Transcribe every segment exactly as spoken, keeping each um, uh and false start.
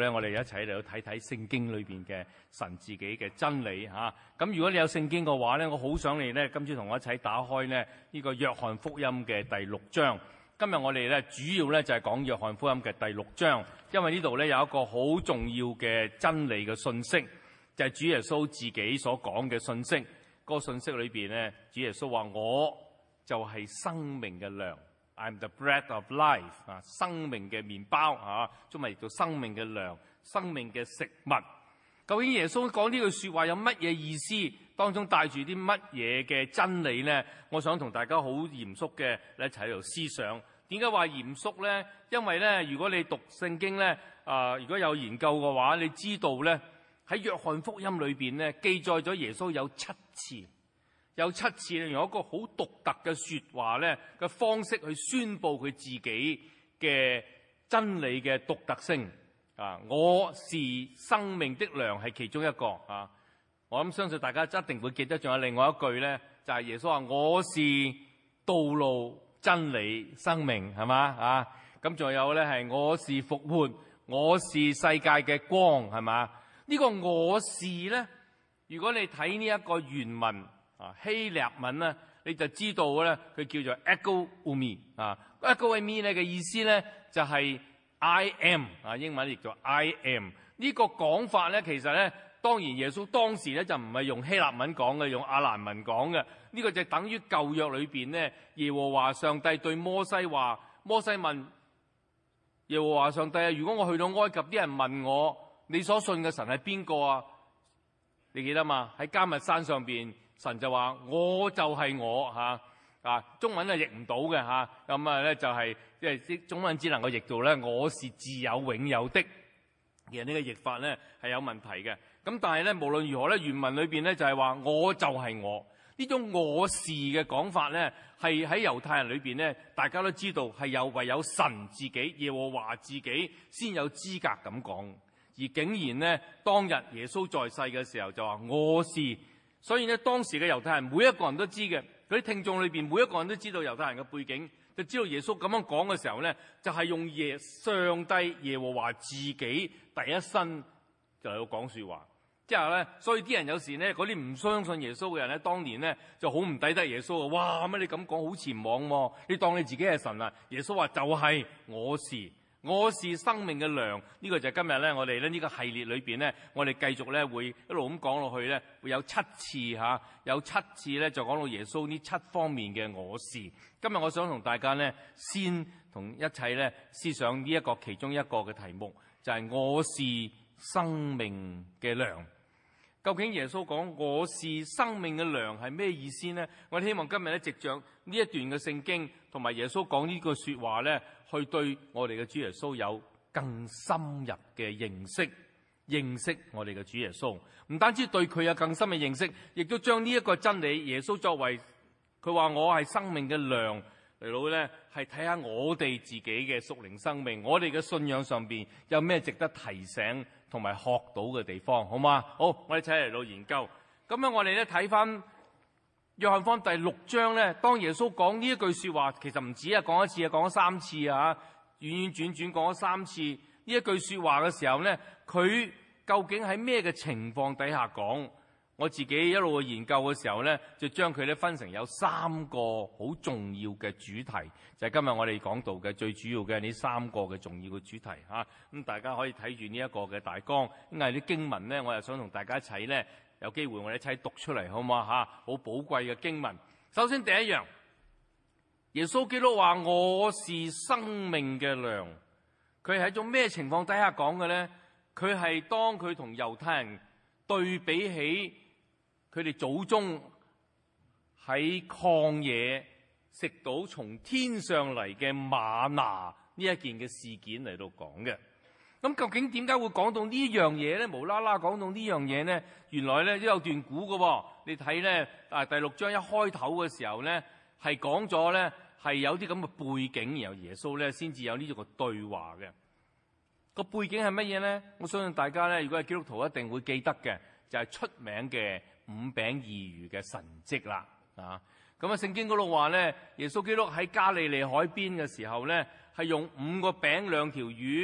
咧，我哋一齊嚟睇睇聖經裏邊嘅神自己嘅真理嚇。咁如果你有聖經嘅話咧，我好想你咧今朝同我一齊打開咧呢個約翰福音嘅第六章。今日我哋咧主要咧就係講約翰福音嘅第六章，因為呢度咧有一個好重要嘅真理嘅信息，就係主耶穌自己所講嘅信息。嗰個信息裏邊咧，主耶穌話：我就係生命嘅糧。I'm the bread of life 啊，生命嘅麵包啊，中文譯做生命嘅糧，生命嘅食物。究竟耶穌講呢句說話有乜嘢意思？當中帶住啲乜嘢嘅真理呢？我想同大家好嚴肅嘅一齊喺度思想。點解話嚴肅呢？因為呢，如果你讀聖經呢，啊、呃，如果有研究嘅話，你知道呢，喺約翰福音裏邊呢，記載咗耶穌有七次。有七次用一個好獨特嘅說話咧嘅方式去宣布佢自己嘅真理嘅獨特性啊！我是生命的糧係其中一個啊！我諗相信大家一定會記得，仲有另外一句咧，就係耶穌話：我是道路、真理、生命，係嘛啊？咁仲有咧係我是復活，我是世界嘅光，係嘛？呢個我是咧，如果你睇呢一個原文。啊，希臘文咧，你就知道咧，佢叫做 ego eimi 啊 ，ego eimi 咧嘅意思咧就係、是、I am 啊，英文亦叫 I am。呢個講法咧，其實咧，當然耶穌當時咧就唔係用希臘文講嘅，用亞蘭文講嘅。呢、這個就等於舊約裏邊咧，耶和華上帝對摩西話：摩西問耶和華上帝啊，如果我去到埃及，啲人問我你所信嘅神係邊個啊？你記得嘛？喺迦密山上邊。神就話：我就係我嚇啊！中文係譯唔到嘅嚇，咁啊咧就係即係啲中文只能夠譯做咧，我是自有永有的。其實呢個譯法咧係有問題嘅。咁但係咧無論如何咧，原文裏邊咧就係話我就係我。呢種我是嘅講法咧，係喺猶太人裏邊咧，大家都知道係有唯有神自己耶和華自己先有資格咁講。而竟然咧當日耶穌在世嘅時候就話我是。所以咧，當時嘅猶太人每一個人都知嘅，嗰啲聽眾裏邊每一個人都知道猶太人嘅背景，就知道耶穌咁樣講嘅時候咧，就係用耶上帝耶和華自己第一身就嚟到講說話。即係咧，所以啲人有時咧，嗰啲唔相信耶穌嘅人咧，當年咧就好唔抵得耶穌啊！哇，乜你咁講好前往喎？你當你自己係神啊？耶穌話就係我是。我是生命嘅糧，呢、這個就係今日咧，我哋咧呢個系列裏邊咧，我哋繼續咧會一路咁講落去咧，會有七次吓，有七次咧就講到耶穌呢七方面嘅我是。今日我想同大家咧先同一齊咧思想呢一個其中一個嘅題目，就係、是、我是生命嘅糧。究竟耶穌講我是生命嘅糧係咩意思呢？我哋希望今日咧藉着呢一段嘅聖經同埋耶穌講呢句說話咧，去對我哋嘅主耶穌有更深入嘅認識，認識我哋嘅主耶穌。唔單止對佢有更深嘅認識，亦都將呢一個真理，耶穌作為佢話我係生命嘅糧嚟到咧，係睇下我哋自己嘅屬靈生命，我哋嘅信仰上邊有咩值得提醒同埋學到嘅地方，好嗎？好，我哋一齊嚟到研究。咁樣我哋咧睇翻約翰福音第六章咧，當耶穌講呢一句說話，其實唔止啊講一次啊，講咗三次啊，遠遠轉轉講咗三次呢一句說話嘅時候咧，佢究竟喺咩嘅情況底下講？我自己一路去研究嘅時候咧，就將佢咧分成有三個好重要嘅主題，就係今日我哋講到嘅最主要嘅呢三個嘅重要嘅主題嚇。咁大家可以睇住呢一個嘅大綱，因為啲經文咧，我又想同大家一齊咧有機會我哋一齊讀出嚟，好嘛嚇？好寶貴嘅經文。首先第一樣，耶穌基督話我是生命嘅糧，佢係一種咩情況底下講嘅咧？佢係當佢同猶太人對比起佢哋祖宗喺曠野食到從天上嚟嘅嗎哪呢一件嘅事件嚟到講嘅。咁究竟點解會講到呢樣嘢咧？無啦啦講到呢樣嘢咧？原來咧都有段古嘅喎。你睇咧啊，第六章一開頭嘅時候咧，係講咗咧係有啲咁嘅背景，然後耶穌咧先至有呢個對話嘅。個背景係乜嘢咧？我相信大家咧，如果係基督徒一定會記得嘅，就係、是、出名嘅五餅二魚嘅神蹟啦。啊，咁啊聖經嗰度話咧，耶穌基督喺加利利海邊嘅時候咧，係用五個餅兩條魚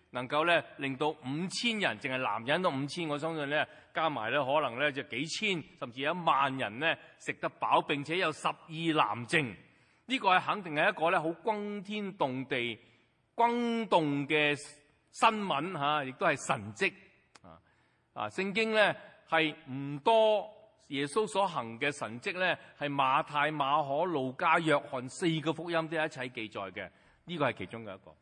能夠咧令到五千人，淨係男人都五千，我相信咧加埋咧可能咧就幾千甚至一萬人咧食得飽，並且有十二南征。呢個係肯定係一個咧好轟天動地、轟動嘅新聞嚇，亦都係神蹟啊！啊，聖經咧係唔多耶穌所行嘅神蹟咧，係馬太、馬可、路加、約翰四個福音都一齊記載嘅，呢個係其中嘅一個。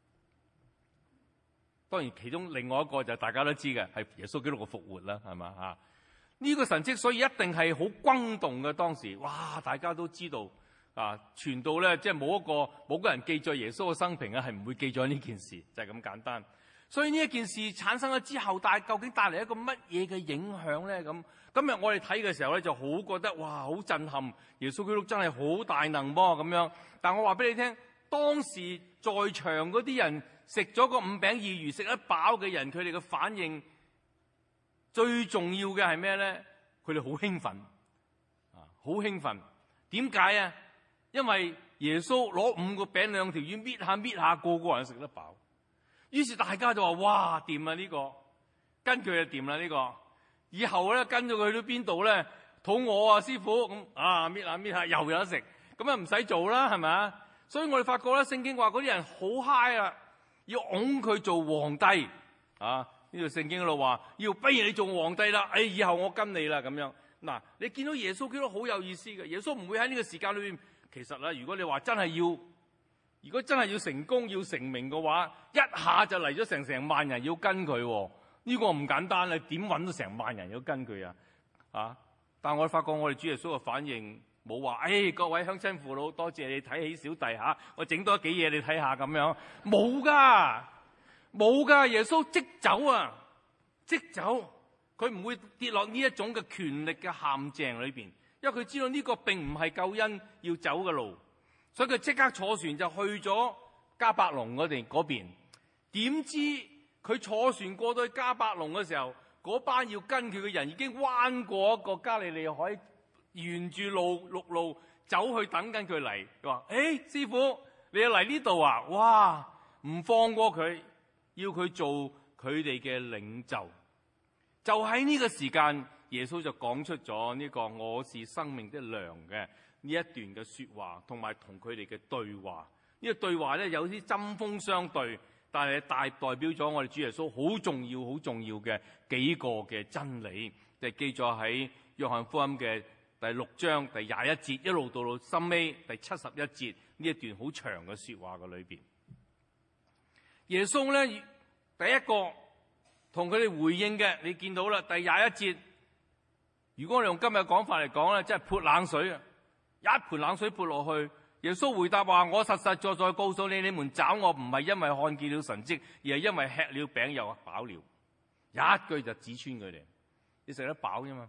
當然，其中另外一個就大家都知嘅，係耶穌基督嘅復活啦，係嘛嚇？呢個神蹟所以一定係好轟動嘅。當時，哇！大家都知道啊，傳到咧，即係冇一個冇個人記載耶穌嘅生平啊，係唔會記載呢件事，就係咁簡單。所以呢一件事產生咗之後，但係究竟帶嚟一個乜嘢嘅影響咧？咁今日我哋睇嘅時候咧，就好覺得哇，好震撼！耶穌基督真係好大能噃咁樣。但我話俾你聽，當時在場嗰啲人。食咗個五餅二魚食得飽嘅人，佢哋嘅反應最重要嘅係咩咧？佢哋好興奮啊，好興奮！點解啊？因為耶穌攞五個餅兩條魚搣下搣下，個個人食得飽。於是大家就話：哇，掂啊呢個，跟佢就掂啦呢個。以後咧跟咗佢去到邊度咧，肚餓啊師傅咁啊搣下搣下又有得食，咁啊唔使做啦係咪啊？所以我哋發覺咧，聖經話嗰啲人好嗨啊！要擁佢做皇帝啊！呢度聖經嗰度話要，不如你做皇帝啦，哎，以後我跟你啦咁樣。嗱，你見到耶穌基督好有意思嘅，耶穌唔會喺呢個時間裏邊。其實咧，如果你話真係要，如果真係要成功要成名嘅話，一下就嚟咗成成萬人要跟佢，呢個唔簡單，你點揾到成萬人要跟佢啊？啊！但我發覺我哋主耶穌嘅反應。冇話，誒、哎、各位鄉親父老，多謝你睇起小弟嚇，我整多幾嘢你睇下咁樣，冇噶，冇噶，耶穌即走啊，即走，佢唔會跌落呢一種嘅權力嘅陷阱裏邊，因為佢知道呢個並唔係救恩要走嘅路，所以佢即刻坐船就去咗迦百農嗰邊嗰邊。點知佢坐船過到去迦百農嘅時候，嗰班要跟佢嘅人已經彎過一個加利利海。沿住路陸路走去等緊佢嚟，佢話：誒、哎，師傅，你又嚟呢度啊？哇，唔放過佢，要佢做佢哋嘅領袖。就喺呢個時間，耶穌就講出咗呢個我是生命的糧嘅呢一段嘅說話，同埋同佢哋嘅對話。呢、這個對話咧有啲針鋒相對，但係大代表咗我哋主耶穌好重要、好重要嘅幾個嘅真理，就係記載喺約翰福音嘅第六章第廿一節，一路到到深尾第七十一節呢一段好長嘅說話嘅裏邊，耶穌咧第一個同佢哋回應嘅，你見到啦，第廿一節。如果我哋用今日講法嚟講咧，真係潑冷水啊！一盆冷水潑落去。耶穌回答話：我實實在在告訴你，你們找我唔係因為看見了神蹟，而係因為吃了餅又飽了。一句就指穿佢哋，你食得飽啫嘛。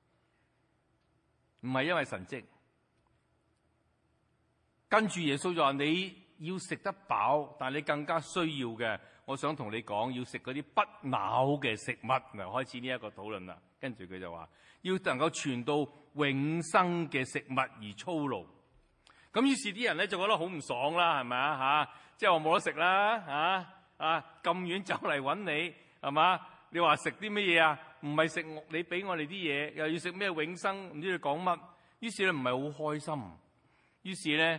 唔係因為神蹟，跟住耶穌就話：你要食得飽，但係你更加需要嘅，我想同你講，要食嗰啲不朽嘅食物。嗱，開始呢一個討論啦。跟住佢就話：要能夠傳到永生嘅食物而操勞。咁於是啲人咧就覺得好唔爽啦，係咪啊？嚇，即係話冇得食啦，嚇啊咁遠走嚟揾你，係嘛？你話食啲乜嘢啊？唔係食你俾我哋啲嘢，又要食咩永生？唔知你講乜？於是咧唔係好開心。於是咧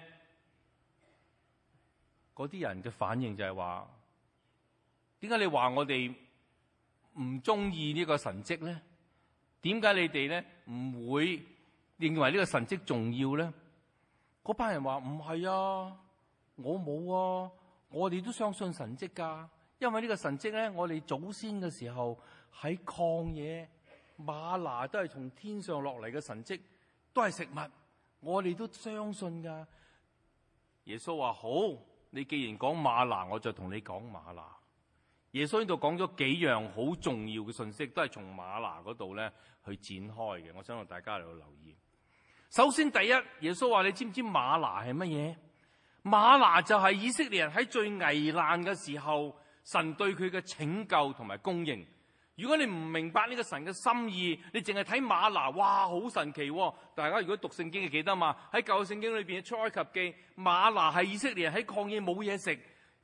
嗰啲人嘅反應就係話：點解你話我哋唔中意呢個神蹟咧？點解你哋咧唔會認為呢個神蹟重要咧？嗰班人話：唔係啊，我冇啊，我哋都相信神蹟㗎。因為呢個神蹟咧，我哋祖先嘅時候喺曠野嗎哪都係從天上落嚟嘅神蹟，都係食物，我哋都相信㗎。耶穌話：好，你既然講嗎哪，我就同你講嗎哪。耶穌呢度講咗幾樣好重要嘅信息，都係從嗎哪嗰度咧去展開嘅。我想同大家嚟到留意。首先第一，耶穌話：你知唔知嗎哪係乜嘢？嗎哪就係以色列人喺最危難嘅時候，神對佢嘅拯救同埋供應。如果你唔明白呢個神嘅心意，你淨係睇嗎哪，哇，好神奇喎！大家如果讀聖經，記得嘛？喺舊聖經裏邊出埃及記，嗎哪係以色列人喺曠野冇嘢食，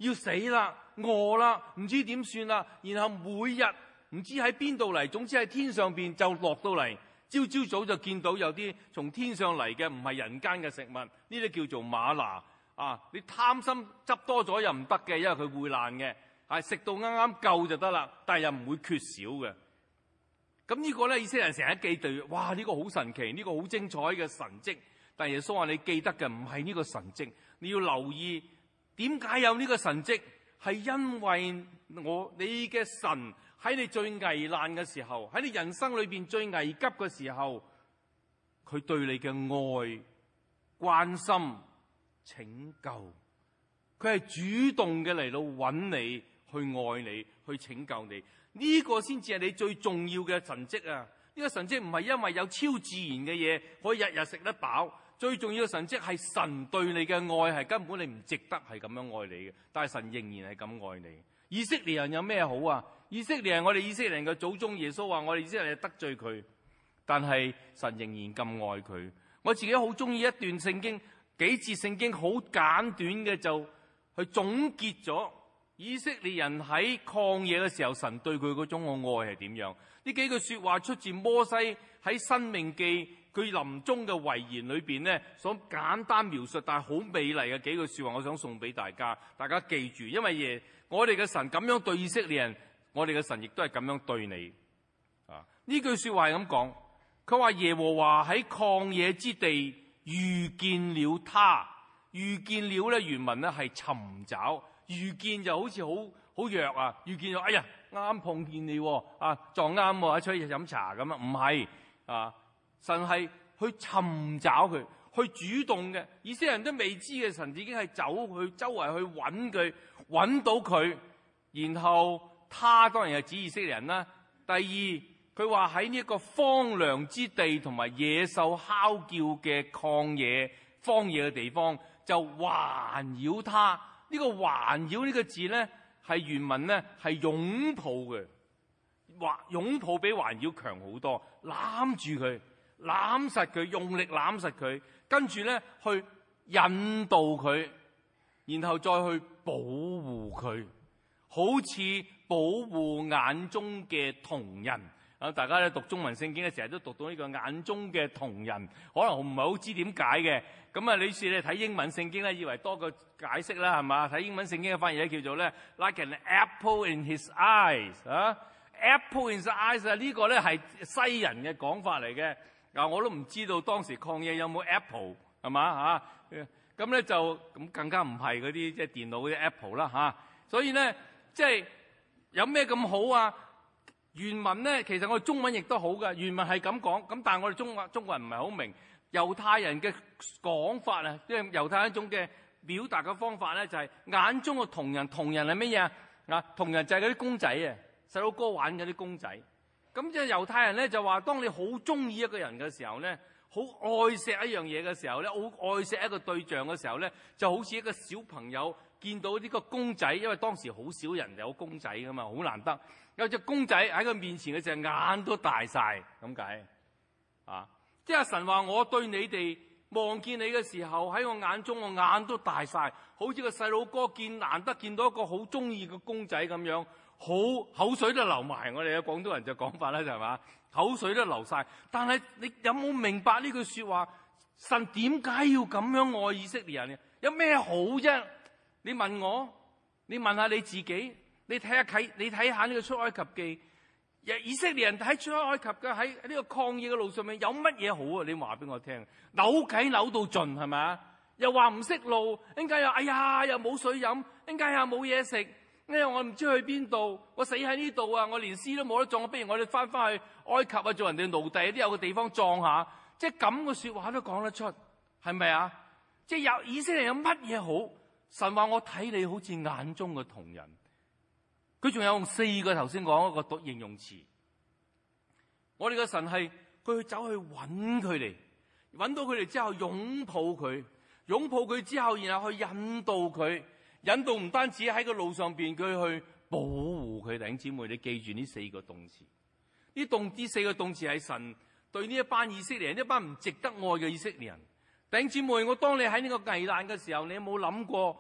要死啦，餓啦，唔知點算啦。然後每日唔知喺邊度嚟，總之喺天上邊就落到嚟。朝朝早就見到有啲從天上嚟嘅，唔係人間嘅食物，呢啲叫做嗎哪啊！你貪心執多咗又唔得嘅，因為佢會爛嘅，係食到啱啱夠就得啦，但係又唔會缺少嘅。咁呢個咧，以色列人成日記住，哇！呢個好神奇，呢個好精彩嘅神蹟。但係耶穌話你記得嘅唔係呢個神蹟，你要留意點解有呢個神蹟，係因為我你嘅神喺你最危難嘅時候，喺你人生裏邊最危急嘅時候，佢對你嘅愛、關心、拯救，佢係主動嘅嚟到揾你，去愛你，去拯救你。呢個先至係你最重要嘅神蹟啊！呢個神蹟唔係因為有超自然嘅嘢可以日日食得飽，最重要嘅神蹟係神對你嘅愛係根本你唔值得係咁樣愛你嘅，但係神仍然係咁愛你。以色列人有咩好啊？以色列人，我哋以色列人嘅祖宗耶穌話我哋以色列人得罪佢，但係神仍然咁愛佢。我自己好中意一段聖經，幾節聖經好簡短嘅就去總結咗以色列人喺曠野嘅時候，神對佢嗰種嘅愛係點樣。呢幾句說話出自摩西喺申命記佢臨終嘅遺言裏邊呢，所簡單描述但係好美麗嘅幾句說話，我想送俾大家，大家記住，因為耶我哋嘅神咁樣對以色列人，我哋嘅神亦都係咁樣對你。啊，呢句說話係咁講，佢話耶和華喺曠野之地遇見了他，遇見了咧原文咧係尋找，遇見就好似好好弱啊，遇見咗，哎呀啱啱碰見你啊，撞啱喎，出去飲茶咁啊，唔係啊，神係去尋找佢，去主動嘅。以色列人都未知嘅，神已經係走去周圍去揾佢，揾到佢，然後他當然係指以色列人啦。第二，佢話喺呢一個荒涼之地同埋野獸哮叫嘅曠野荒野嘅地方，就環繞他。呢、這個環繞呢個字咧，係原文咧係擁抱嘅，環擁抱比環繞強好多，攬住佢，攬實佢，用力攬實佢，跟住咧去引導佢，然後再去保護佢，好似保護眼中嘅瞳人。啊，大家咧讀中文聖經咧，成日都讀到呢個眼中嘅瞳人，可能唔係好知點解嘅。咁啊，你試你睇英文聖經咧，以為多個解釋啦，係嘛？睇英文聖經嘅翻譯咧叫做咧 like an apple in his eyes 啊 ，apple in his eyes 啊，呢個咧係西人嘅講法嚟嘅。嗱，我都唔知道當時曠野有冇 apple 係嘛嚇？咁咧就咁更加唔係嗰啲即係電腦嗰啲 apple 啦嚇。所以咧即係有咩咁好啊？原文咧其實我哋中文亦都好嘅，原文係咁講，咁但係我哋中國中國人唔係好明。猶太人嘅講法啊，即係猶太一種嘅表達嘅方法咧，就係眼中嘅瞳人。瞳人係乜嘢啊？啊，瞳人就係嗰啲公仔啊，細佬哥玩嗰啲公仔。咁即係猶太人咧就話，當你好中意一個人嘅時候咧，好愛錫一樣嘢嘅時候咧，好愛錫一個對象嘅時候咧，就好似一個小朋友見到呢個公仔，因為當時好少人有公仔噶嘛，好難得有隻公仔喺佢面前嘅時候，眼都大晒咁解啊！即係神話，我對你哋望見你嘅時候，喺我眼中我眼都大晒，好似個細佬哥見難得見到一個好中意嘅公仔咁樣，好口水都流埋。我哋嘅廣東人就講法啦，就係嘛，口水都流晒。但係你有冇明白呢句說話？神點解要咁樣愛以色列人嘅？有咩好啫？你問我，你問下你自己，你睇下睇，你睇下呢個出埃及記。以色列人喺出埃及嘅喺呢個曠野嘅路上面有乜嘢好啊？你話俾我聽，扭計扭到盡係咪？又話唔識路，點解又哎呀又冇水飲，點解又冇嘢食？因為我唔知去邊度，我死喺呢度啊！我連屍都冇得葬，不如我哋翻翻去埃及啊，做人哋奴隸，都有個地方葬下。即係咁嘅說話都講得出，係咪啊？即係有以色列人有乜嘢好？神話我睇你好似眼中嘅瞳人。佢仲有用四個頭先講一個形容詞，我哋嘅神係佢去走去揾佢哋，揾到佢哋之後擁抱佢，擁抱佢之後，然後去引導佢，引導唔單止喺個路上邊，佢去保護佢。弟兄姊妹，你記住呢四個動詞，呢動呢四個動詞係神對呢一班以色列人，呢一班唔值得愛嘅以色列人。弟兄姊妹，我當你喺呢個危難嘅時候，你有冇諗過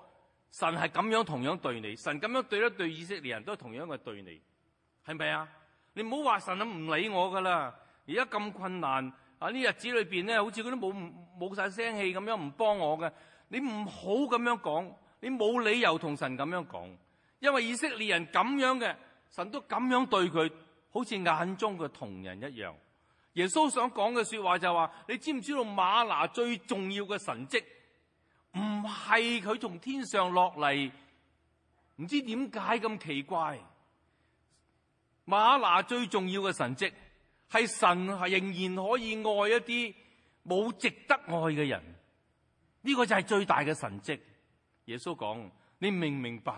神係咁樣同樣對你，神咁樣對一對以色列人都同樣嘅對你，係咪啊？你唔好話神啊唔理我噶啦，而家咁困難啊，呢日子裏邊咧，好似佢都冇冇晒聲氣咁樣唔幫我嘅，你唔好咁樣講，你冇理由同神咁樣講，因為以色列人咁樣嘅，神都咁樣對佢，好似眼中嘅瞳人一樣。耶穌想講嘅說話就係話，你知唔知道嗎哪最重要嘅神蹟唔係佢從天上落嚟，唔知點解咁奇怪。嗎哪最重要嘅神蹟係神係仍然可以愛一啲冇值得愛嘅人，呢個就係最大嘅神蹟。耶穌講，你明唔明白？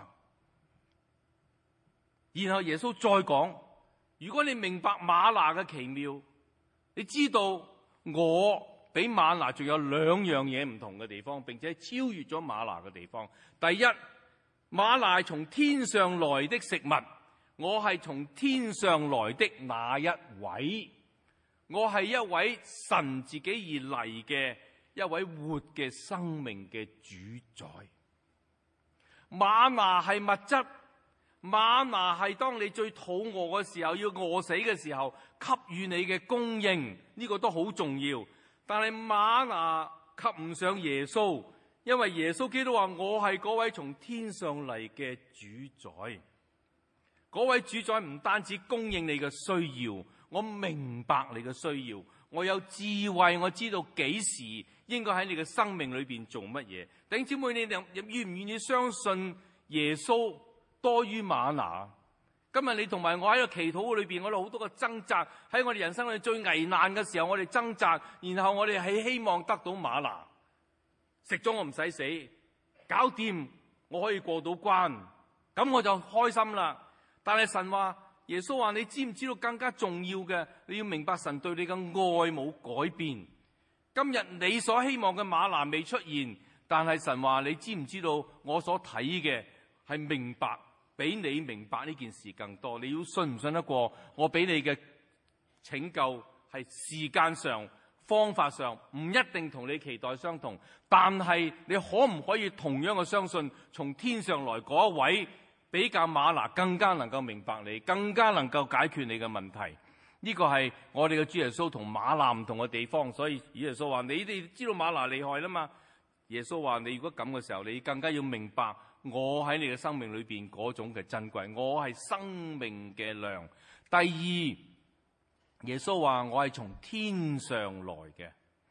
然後耶穌再講，如果你明白嗎哪嘅奇妙，你知道我比嗎哪仲有兩樣嘢唔同嘅地方，並且超越咗嗎哪嘅地方。第一，嗎哪係從天上來的食物，我係從天上來的那一位，我係一位神自己而嚟嘅一位活嘅生命嘅主宰。嗎哪係物質，嗎哪係當你最肚餓嘅時候，要餓死嘅時候給予你嘅供應，呢個都好重要。但係嗎哪及唔上耶穌，因為耶穌基督話，我係嗰位從天上嚟嘅主宰。嗰位主宰唔單止供應你嘅需要，我明白你嘅需要，我有智慧，我知道幾時應該喺你嘅生命裏邊做乜嘢。弟兄姊妹，你哋願唔願意相信耶穌多於嗎哪？今日你同埋我喺個祈禱裏邊，我哋好多個掙扎，喺我哋人生裏最危難嘅時候，我哋掙扎，然後我哋係希望得到嗎哪，食咗我唔使死，搞掂我可以過到關，咁我就開心啦。但係神話，耶穌話，你知唔知道更加重要嘅？你要明白神對你嘅愛冇改變。今日你所希望嘅嗎哪未出現，但係神話，你知唔知道我所睇嘅係明白，比你明白呢件事更多。你要信唔信得過我俾你嘅拯救係時間上、方法上唔一定同你期待相同，但係你可唔可以同樣嘅相信從天上來嗰一位比較嗎哪更加能夠明白你，更加能夠解決你嘅問題？呢個係我哋嘅主耶穌同嗎哪唔同嘅地方。所以耶穌話，你哋知道嗎哪厲害啦嘛？耶穌話，你如果咁嘅時候，你更加要明白我喺你嘅生命裏邊嗰種嘅珍貴，我係生命嘅糧。第二，耶穌話我係從天上來嘅，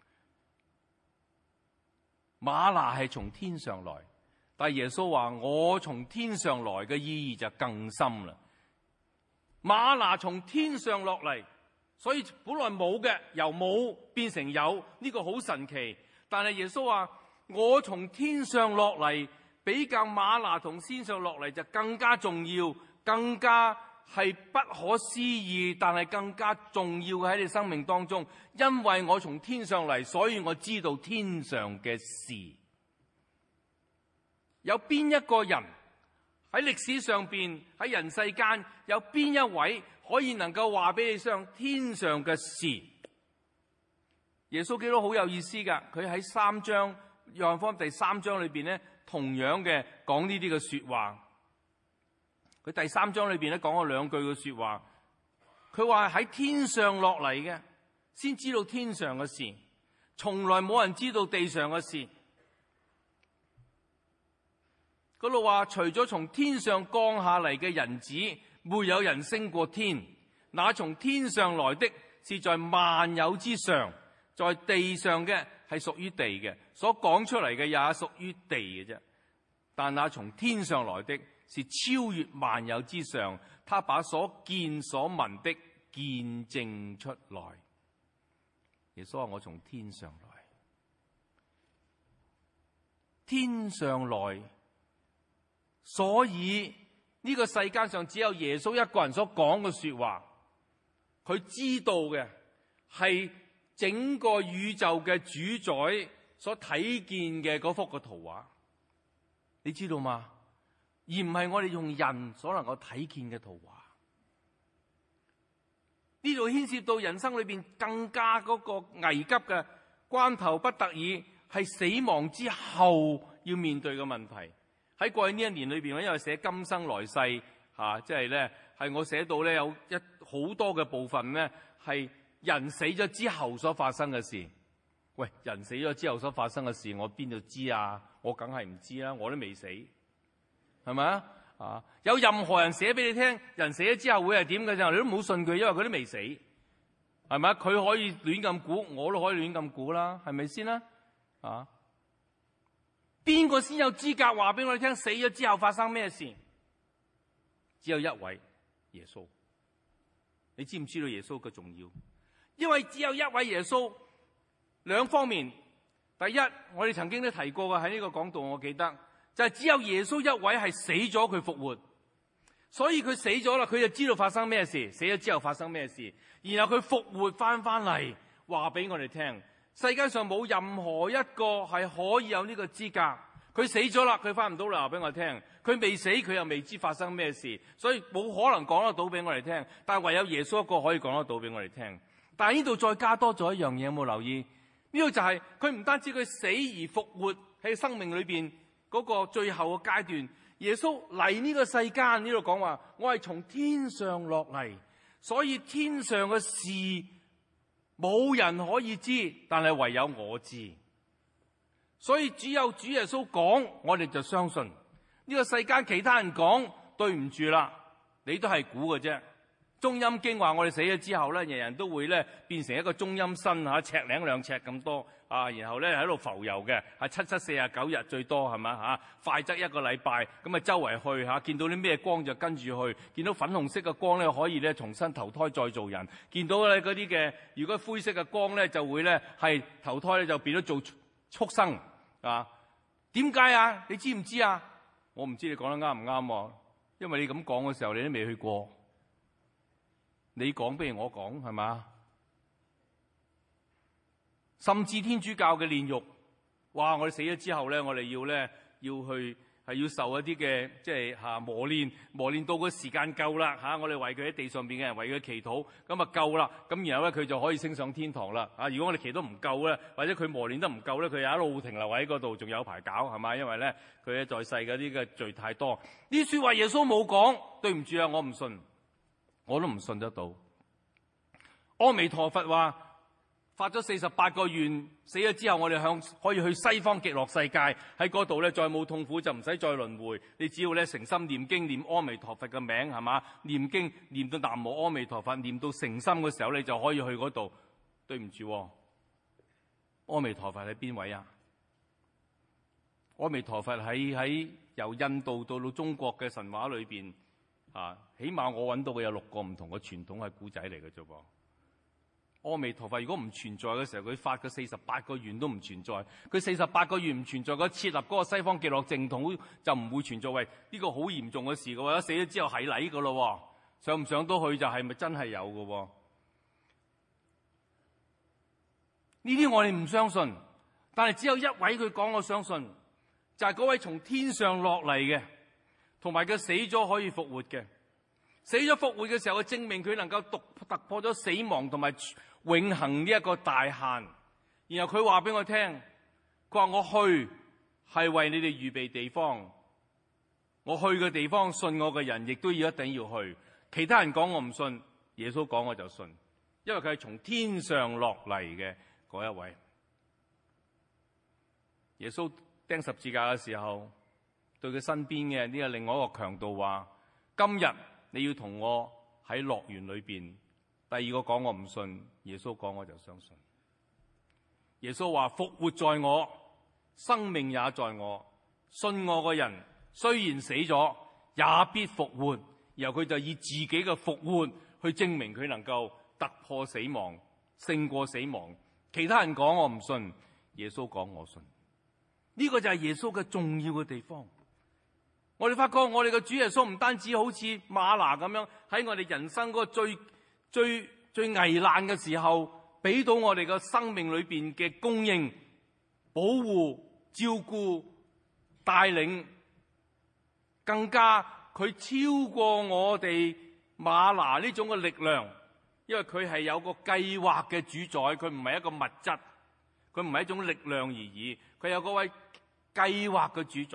嗎哪係從天上來。但係耶穌話我從天上來嘅意義就更深啦。嗎哪從天上落嚟，所以本來冇嘅由冇變成有，呢個好神奇。但係耶穌話我從天上落嚟，比較嗎哪同天上落嚟就更加重要，更加係不可思議，但係更加重要嘅喺你生命當中。因為我從天上嚟，所以我知道天上嘅事。有邊一個人喺歷史上邊，喺人世間有邊一位可以能夠話俾你聽天上嘅事？耶穌基督好有意思噶，佢喺三章約翰福音第三章裏邊咧，同樣嘅講呢啲嘅說話。佢第三章裏邊咧講咗兩句嘅說話，佢話喺天上落嚟嘅先知道天上嘅事，從來冇人知道地上嘅事。嗰度話，除咗從天上降下嚟嘅人子，沒有人升過天。那從天上來的是在萬有之上，在地上嘅係屬於地嘅，所講出嚟嘅也屬於地嘅啫。但那從天上來的是超越萬有之上，他把所見所聞的見證出來。耶穌話我從天上來，天上來。所以呢個世界上只有耶穌一個人所講嘅說話，佢知道嘅係整個宇宙嘅主宰所睇見嘅嗰幅嘅圖畫，你知道嗎？而唔係我哋用人所能夠睇見嘅圖畫。呢度牽涉到人生裏邊更加嗰個危急嘅關頭不得已，係死亡之後要面對嘅問題。 喺過去呢一年裏邊，我因為寫今生來世嚇，即係咧係我寫到咧有一好多嘅部分咧係人死咗之後所發生嘅事。喂，人死咗之後所發生嘅事，我邊度知啊？我梗係唔知啦，我都未死，係咪啊？啊，有任何人寫俾你聽，人死咗之後會係點嘅時候，你都唔好信佢，因為佢都未死，係咪啊？佢可以亂咁估，我都可以亂咁估啦，係咪先啦？啊，邊個先有資格話俾我哋聽死咗之後發生咩事？只有一位，耶穌。你知唔知道耶穌嘅重要？因為只有一位耶穌。兩方面，第一，我哋曾經都提過嘅喺呢個講道，我記得就係只有耶穌一位係死咗佢復活，所以佢死咗啦，佢就知道發生咩事，死咗之後發生咩事，然後佢復活翻翻嚟話俾我哋聽。世界上冇任何一個係可以有呢個資格，佢死咗啦，佢翻唔到嚟話俾我聽，佢未死，佢又未知發生咩事，所以冇可能講得到俾我哋聽。但係唯有耶穌一個可以講得到俾我哋聽。但係呢度再加多咗一樣嘢，有冇留意？呢個就係佢唔單止佢死而復活喺生命裏邊嗰個最後嘅階段，耶穌嚟呢個世間，呢度講話我係從天上落嚟，所以天上嘅事冇人可以知，但係唯有我知。所以只有主耶穌講，我哋就相信。呢個世間其他人講，對唔住啦，你都係估嘅啫。中陰經話我哋死咗之後咧，人人都會咧變成一個中陰身吓，尺零兩尺咁多啊，然後咧喺度浮游嘅，係七七四十九日最多係咪吓？快則一個禮拜，咁啊周圍去吓，見到啲咩光就跟住去，見到粉紅色嘅光咧可以咧重新投胎再做人，見到咧嗰啲嘅如果灰色嘅光咧就會咧係投胎咧就變咗做畜生啊？點解啊？你知唔知啊？我唔知你講得啱唔啱，因為你咁講嘅時候你都未去過。你講不如我講係嘛？甚至天主教嘅煉獄，哇！我哋死咗之後咧，我哋要咧要去係要受一啲嘅即係吓磨練，磨練到個時間夠啦吓，我哋為佢喺地上邊嘅人為佢祈禱，咁啊夠啦，咁然後咧佢就可以升上天堂啦。啊，如果我哋祈禱唔夠咧，或者佢磨練得唔夠咧，佢又一路停留喺嗰度，仲有排搞係嘛？因為咧佢喺在世嗰啲嘅罪太多。呢啲說話耶穌冇講，對唔住啊，我唔信。我都唔信得到。阿彌陀佛話發咗四十八個願，死咗之後我哋向可以去西方極樂世界，喺嗰度咧再冇痛苦，就唔使再輪迴。你只要咧誠心念經念阿彌陀佛嘅名係嘛，念經念到南無阿彌陀佛，念到誠心嘅時候你就可以去嗰度。對唔住，阿彌陀佛係邊位啊？阿彌陀佛喺喺由印度到到中國嘅神話裏邊。啊，起碼我揾到嘅有六個唔同嘅傳統係古仔嚟嘅啫噃。阿彌陀佛如果唔存在嘅時候，佢發嘅四十八個願都唔存在。佢四十八個願唔存在，佢設立嗰個西方極樂淨土就唔會存在。喂，呢個好嚴重嘅事嘅喎，死咗之後係禮嘅咯，上唔上到去就係咪真係有嘅？呢啲我哋唔相信，但係只有一位佢講我相信，就係嗰位從天上落嚟嘅。同埋佢死咗可以復活嘅，死咗復活嘅時候，佢證明佢能夠突突破咗死亡同埋永恆呢一個大限。然後佢話俾我聽，佢話我去係為你哋預備地方，我去嘅地方信我嘅人亦都要一定要去。其他人講我唔信，耶穌講我就信，因為佢係從天上落嚟嘅嗰一位。耶穌釘十字架嘅時候，對佢身邊嘅呢個另外一個強盜話：今日你要同我喺樂園裏邊。第二個講我唔信，耶穌講我就相信。耶穌話：復活在我，生命也在我。信我嘅人雖然死咗，也必復活。然後佢就以自己嘅復活去證明佢能夠突破死亡，勝過死亡。其他人講我唔信，耶穌講我信。呢個就係耶穌嘅重要嘅地方。我哋發覺我哋嘅主耶穌唔單止好似嗎哪咁樣喺我哋人生嗰個最最最危難嘅時候，俾到我哋嘅生命裏邊嘅供應、保護、照顧、帶領，更加佢超過我哋嗎哪呢種嘅力量，因為佢係有個計劃嘅主宰，佢唔係一個物質，佢唔係一種力量而已，佢有嗰位計劃嘅主宰。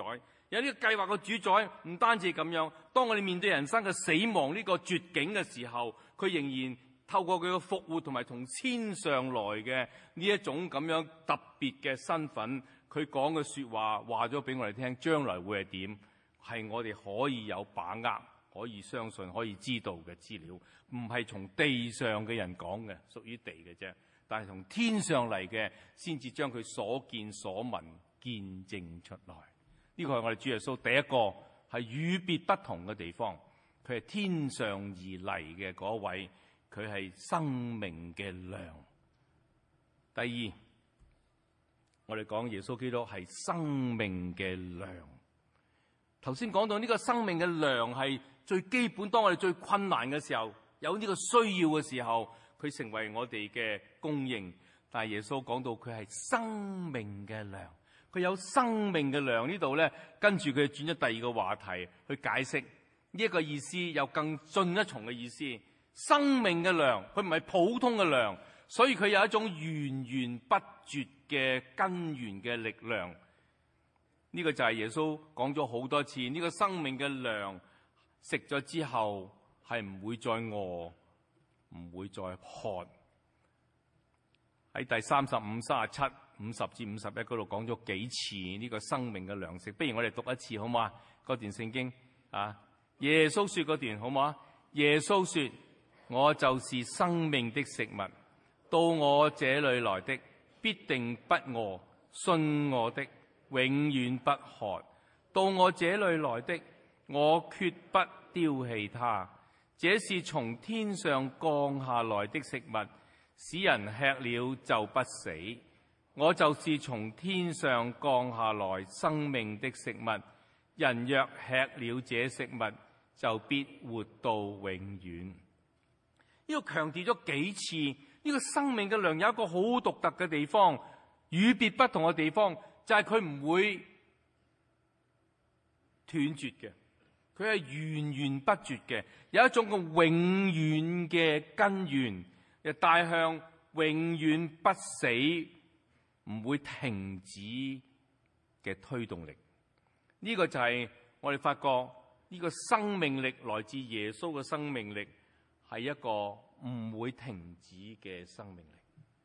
有呢個計劃嘅主宰。唔單止咁樣，當我哋面對人生嘅死亡呢個絕境嘅時候，佢仍然透過佢嘅復活同埋從天上來嘅呢一種咁樣特別嘅身份，佢講嘅說話話咗俾我哋聽，將來會係點，係我哋可以有把握、可以相信、可以知道嘅資料，唔係從地上嘅人講嘅，屬於地嘅啫。但係從天上嚟嘅，先至將佢所見所聞見證出來。呢個係我哋主耶穌第一個係與別不同嘅地方。佢係天上而嚟嘅嗰位，佢係生命嘅糧。第二，我哋講耶穌基督係生命嘅糧。頭先講到呢個生命嘅糧係最基本，當我哋最困難嘅時候，有呢個需要嘅時候，佢成為我哋嘅供應。但係耶穌講到佢係生命嘅糧，佢有生命嘅糧。呢度咧，跟住佢轉咗第二個話題去解釋呢一個意思，有更進一重嘅意思。生命嘅糧，佢唔係普通嘅糧，所以佢有一種源源不絕嘅根源嘅力量。呢個就係耶穌講咗好多次，呢個生命嘅糧食咗之後係唔會再餓，唔會再渴。喺第三十五、三十七、五十至五十一嗰度講咗幾次呢個生命嘅糧食。不如我哋讀一次好嘛？嗰段聖經啊，耶穌說嗰段好嘛？耶穌說：我就是生命的食物，到我這裏來的必定不餓，信我的永遠不渴。到我這裏來的，我決不丟棄他。這是從天上降下來的食物，使人吃了就不死。我就是從天上降下來生命的食物，人若吃了這食物，就必活到永遠。呢個強調咗幾次，呢個生命嘅糧有一個好獨特嘅地方，與別不同嘅地方，就係佢唔會斷絕嘅，佢係源源不絕嘅，有一種嘅永遠嘅根源，又帶向永遠不死、唔會停止嘅推動力。呢個就係我哋發覺呢個生命力來自耶穌嘅生命力，係一個唔會停止嘅生命力。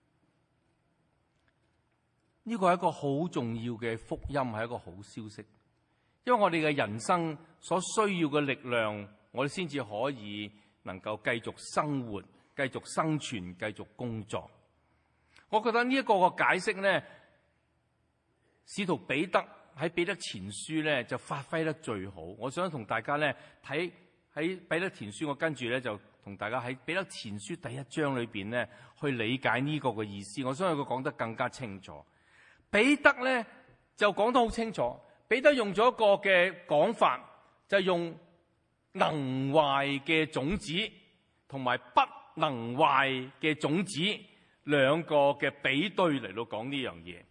呢個係一個好重要嘅福音，係一個好消息。因為我哋嘅人生所需要嘅力量，我哋先至可以能夠繼續生活、繼續生存、繼續工作。我覺得呢一個嘅解釋咧，使徒彼得喺彼得前書咧就發揮得最好。我想同大家咧睇喺彼得前書，我跟住咧就同大家喺彼得前書第一章裏邊咧去理解呢個嘅意思。我相信佢講得更加清楚。彼得咧就講得好清楚。彼得用咗一個嘅講法，就係用能壞嘅種子同埋不能壞嘅種子兩個嘅比對嚟到講呢樣嘢。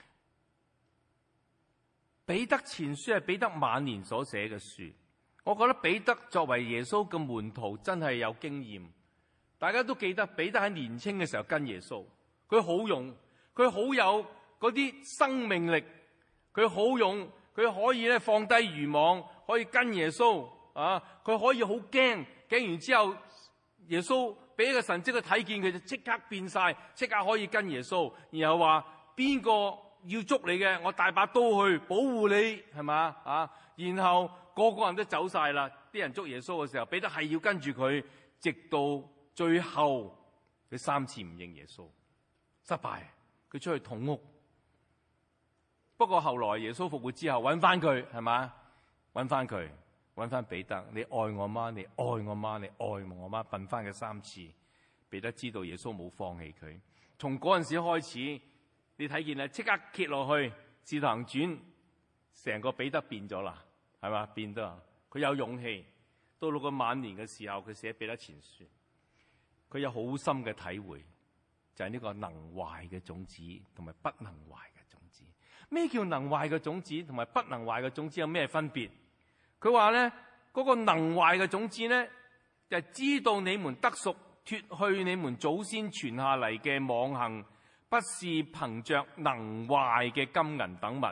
彼得前書係彼得晚年所寫嘅書，我覺得彼得作為耶穌嘅門徒真係有經驗。大家都記得彼得喺年輕嘅時候跟耶穌，佢好勇，佢好有嗰啲生命力，佢好勇。佢可以咧放低漁網，可以跟耶穌啊！佢可以好驚，驚完之後，耶穌俾一個神蹟佢睇見，佢就即刻變晒，即刻可以跟耶穌。然後話邊個要捉你嘅，我帶把刀去保護你，係嘛啊？然後個個人都走晒啦，啲人捉耶穌嘅時候，彼得係要跟住佢，直到最後佢三次唔認耶穌，失敗，佢出去捅屋。不過後來耶穌復活之後揾翻佢，係嘛？揾翻佢，揾翻彼得，你愛我嗎？你愛我嗎？你愛我嗎？問翻佢三次，彼得知道耶穌冇放棄佢。從嗰陣時開始，你睇見啦，即刻揭落去《使徒行傳》，成個彼得變咗啦，係嘛？變得佢有勇氣。到到個晚年嘅時候，佢寫彼得前書，佢有好深嘅體會，就係呢個能壞嘅種子同埋不能壞嘅種子。咩叫能壞嘅種子同埋不能壞嘅種子有咩分別？佢話咧，嗰個能壞嘅種子咧，就係知道你們得贖，脫去你們祖先傳下嚟嘅妄行，不是憑着能壞嘅金銀等物，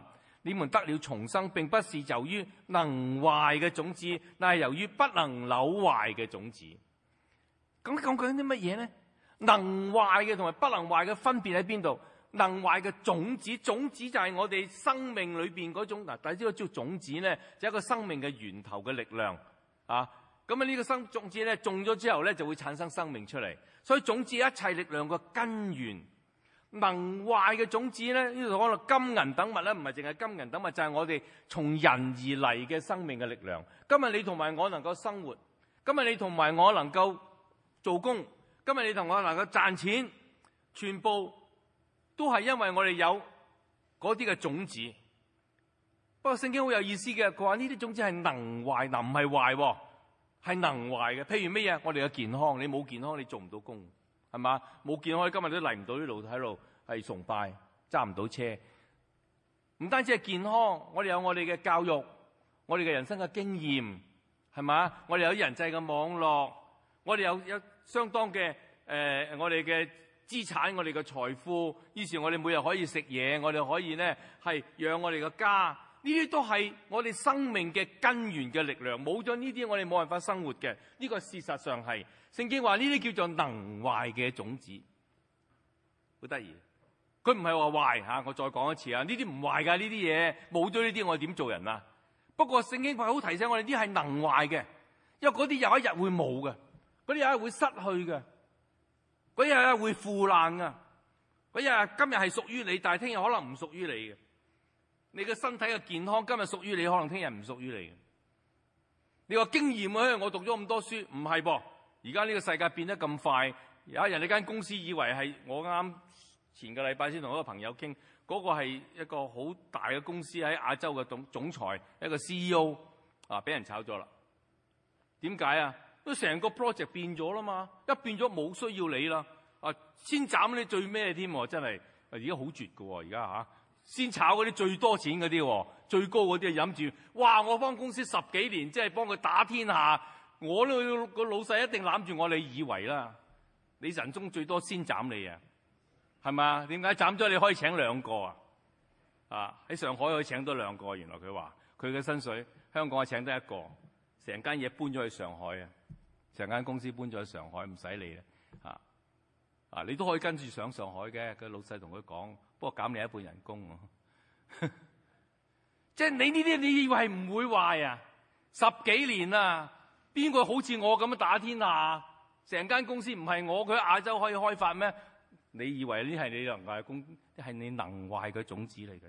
你們得了重生，並不是由於能壞嘅種子，但係由於不能朽壞嘅種子。咁講緊啲乜嘢呢？能壞嘅同埋不能壞嘅分別喺邊度？能壞嘅種子，種子就係我哋生命裏邊嗰種嗱，大家知道叫種子咧，就係一個生命嘅源頭嘅力量啊。咁啊，呢個生種子咧種咗之後咧，就會產生生命出嚟。所以種子一切力量嘅根源。能壞嘅種子咧，呢度講到金銀等物咧，唔係淨係金銀等物，就係我哋從人而嚟嘅生命嘅力量。今日你同埋我能夠生活，今日你同埋我能夠做工，今日你同我能夠賺錢，全部都係因為我哋有嗰啲嘅種子。不過聖經好有意思嘅，佢話呢啲種子係能壞，嗱唔係壞，係能壞嘅。譬如咩嘢？我哋嘅健康，你冇健康你做唔到工。係嘛？冇健康，今日都嚟唔到呢度喺度係崇拜，揸唔到車。唔單止係健康，我哋有我哋嘅教育，我哋嘅人生嘅經驗，係嘛？我哋有人際嘅網絡，我哋有有相當嘅誒、呃，我哋嘅資產，我哋嘅財富。於是，我哋每日可以食嘢，我哋可以咧係養我哋嘅家。呢啲都係我哋生命嘅根源嘅力量。冇咗呢啲，我哋冇辦法生活嘅。呢個事實上係。聖經話呢啲叫做能壞嘅種子，好得意。佢唔係話壞吓，我再講一次啊，呢啲唔壞噶，呢啲嘢冇咗呢啲，我點做人啊？不過聖經係好提醒我哋，啲係能壞嘅，因為嗰啲有一日會冇嘅，嗰啲有一日會失去嘅，嗰啲有一日會腐爛噶，嗰日今日係屬於你，但係聽日可能唔屬於你嘅。你嘅身體嘅健康今日屬於你，可能聽日唔屬於你嘅。你話經驗啊，我讀咗咁多書，唔係噃。而家呢個世界變得咁快，有一日你間公司以為係，我啱前個禮拜先同一個朋友傾，嗰個係一個好大嘅公司喺亞洲嘅總總裁，一個 C E O 啊，俾人炒咗啦。點解啊？因為成個 project 變咗啦嘛，一變咗冇需要你啦，啊先斬你最咩添？真係而家好絕㗎喎，而家嚇先炒嗰啲最多錢嗰啲，最高嗰啲飲住，哇！我幫公司十幾年，即係幫佢打天下。我呢個老細一定攬住我，你以為啦？你人中最多先斬你啊，係咪？點解斬咗你可以請兩個啊？啊喺上海可以請多兩個，原來佢話佢嘅薪水香港係請得一個，成間嘢搬咗去上海啊！成間公司搬咗去上海，唔使你啊！啊，你都可以跟住上上海嘅。佢老細同佢講，不過減你一半人工喎。即係你呢啲，你以為唔會壞啊？十幾年啊！邊個好似我咁樣打天下？成間公司唔係我，佢喺亞洲可以開發咩？你以為呢係你能壞嘅公，係你能壞嘅種子嚟嘅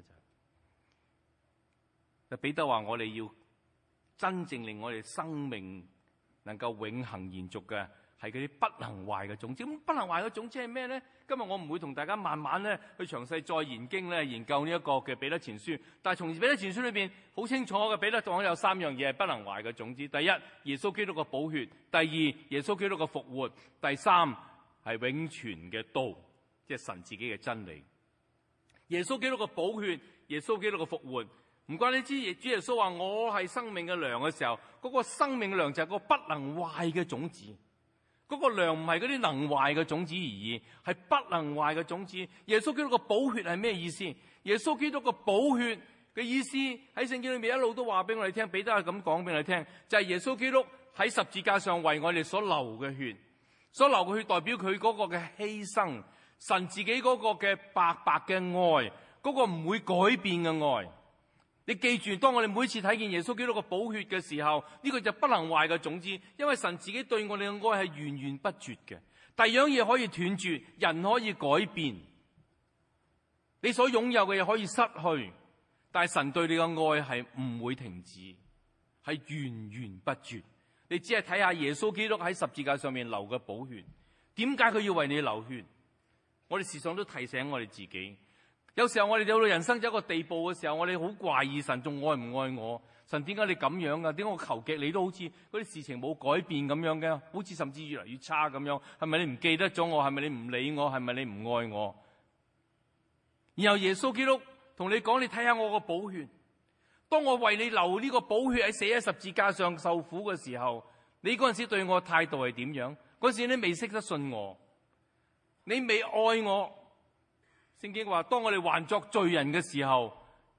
咋？彼得話：我哋要真正令我哋生命能夠永恆延續嘅，係嗰啲不能壞嘅種子。咁不能壞嘅種子係咩咧？今日我唔會同大家慢慢咧去詳細再研經咧研究呢一個嘅彼得前書，但係從彼得前書裏邊好清楚嘅，彼得講有三樣嘢係不能壞嘅種子。第一，耶穌基督嘅寶血；第二，耶穌基督嘅復活；第三係永存嘅道，即係神自己嘅真理。耶穌基督嘅寶血，耶穌基督嘅復活，唔怪你知主耶穌話我係生命嘅糧嘅時候，嗰個生命嘅糧就係個不能壞嘅種子。嗰個糧唔係嗰啲能壞嘅種子而已，係不能壞嘅種子。耶穌基督嘅寶血係咩意思？耶穌基督嘅寶血嘅意思喺聖經裏面一路都話俾我哋聽，彼得係咁講俾我哋聽，就係耶穌基督喺十字架上為我哋所流嘅血，所流嘅血代表佢嗰個嘅犧牲，神自己嗰個嘅白白嘅愛，嗰個唔會改變嘅愛。你記住，當我哋每次睇見耶穌基督嘅寶血嘅時候，呢個就不能壞嘅種子，因為神自己對我哋嘅愛係源源不絕嘅。第二樣嘢可以斷絕，人可以改變，你所擁有嘅嘢可以失去，但係神對你嘅愛係唔會停止，係源源不絕。你只係睇下耶穌基督喺十字架上面流嘅寶血，點解佢要為你流血？我哋時常都提醒我哋自己。有時候我哋到到人生咗一個地步嘅時候，我哋好懷疑神仲愛唔愛我？神點解你咁樣噶？點解我求極你都好似嗰啲事情冇改變咁樣嘅？好似甚至越嚟越差咁樣？係咪你唔記得咗我？係咪你唔理我？係咪你唔愛我？然後耶穌基督同你講：你睇下我個寶血。當我為你流呢個寶血喺死喺十字架上受苦嘅時候，你嗰陣時對我嘅態度係點樣？嗰陣時你未識得信我，你未愛我。聖經話：當我哋還作罪人嘅時候，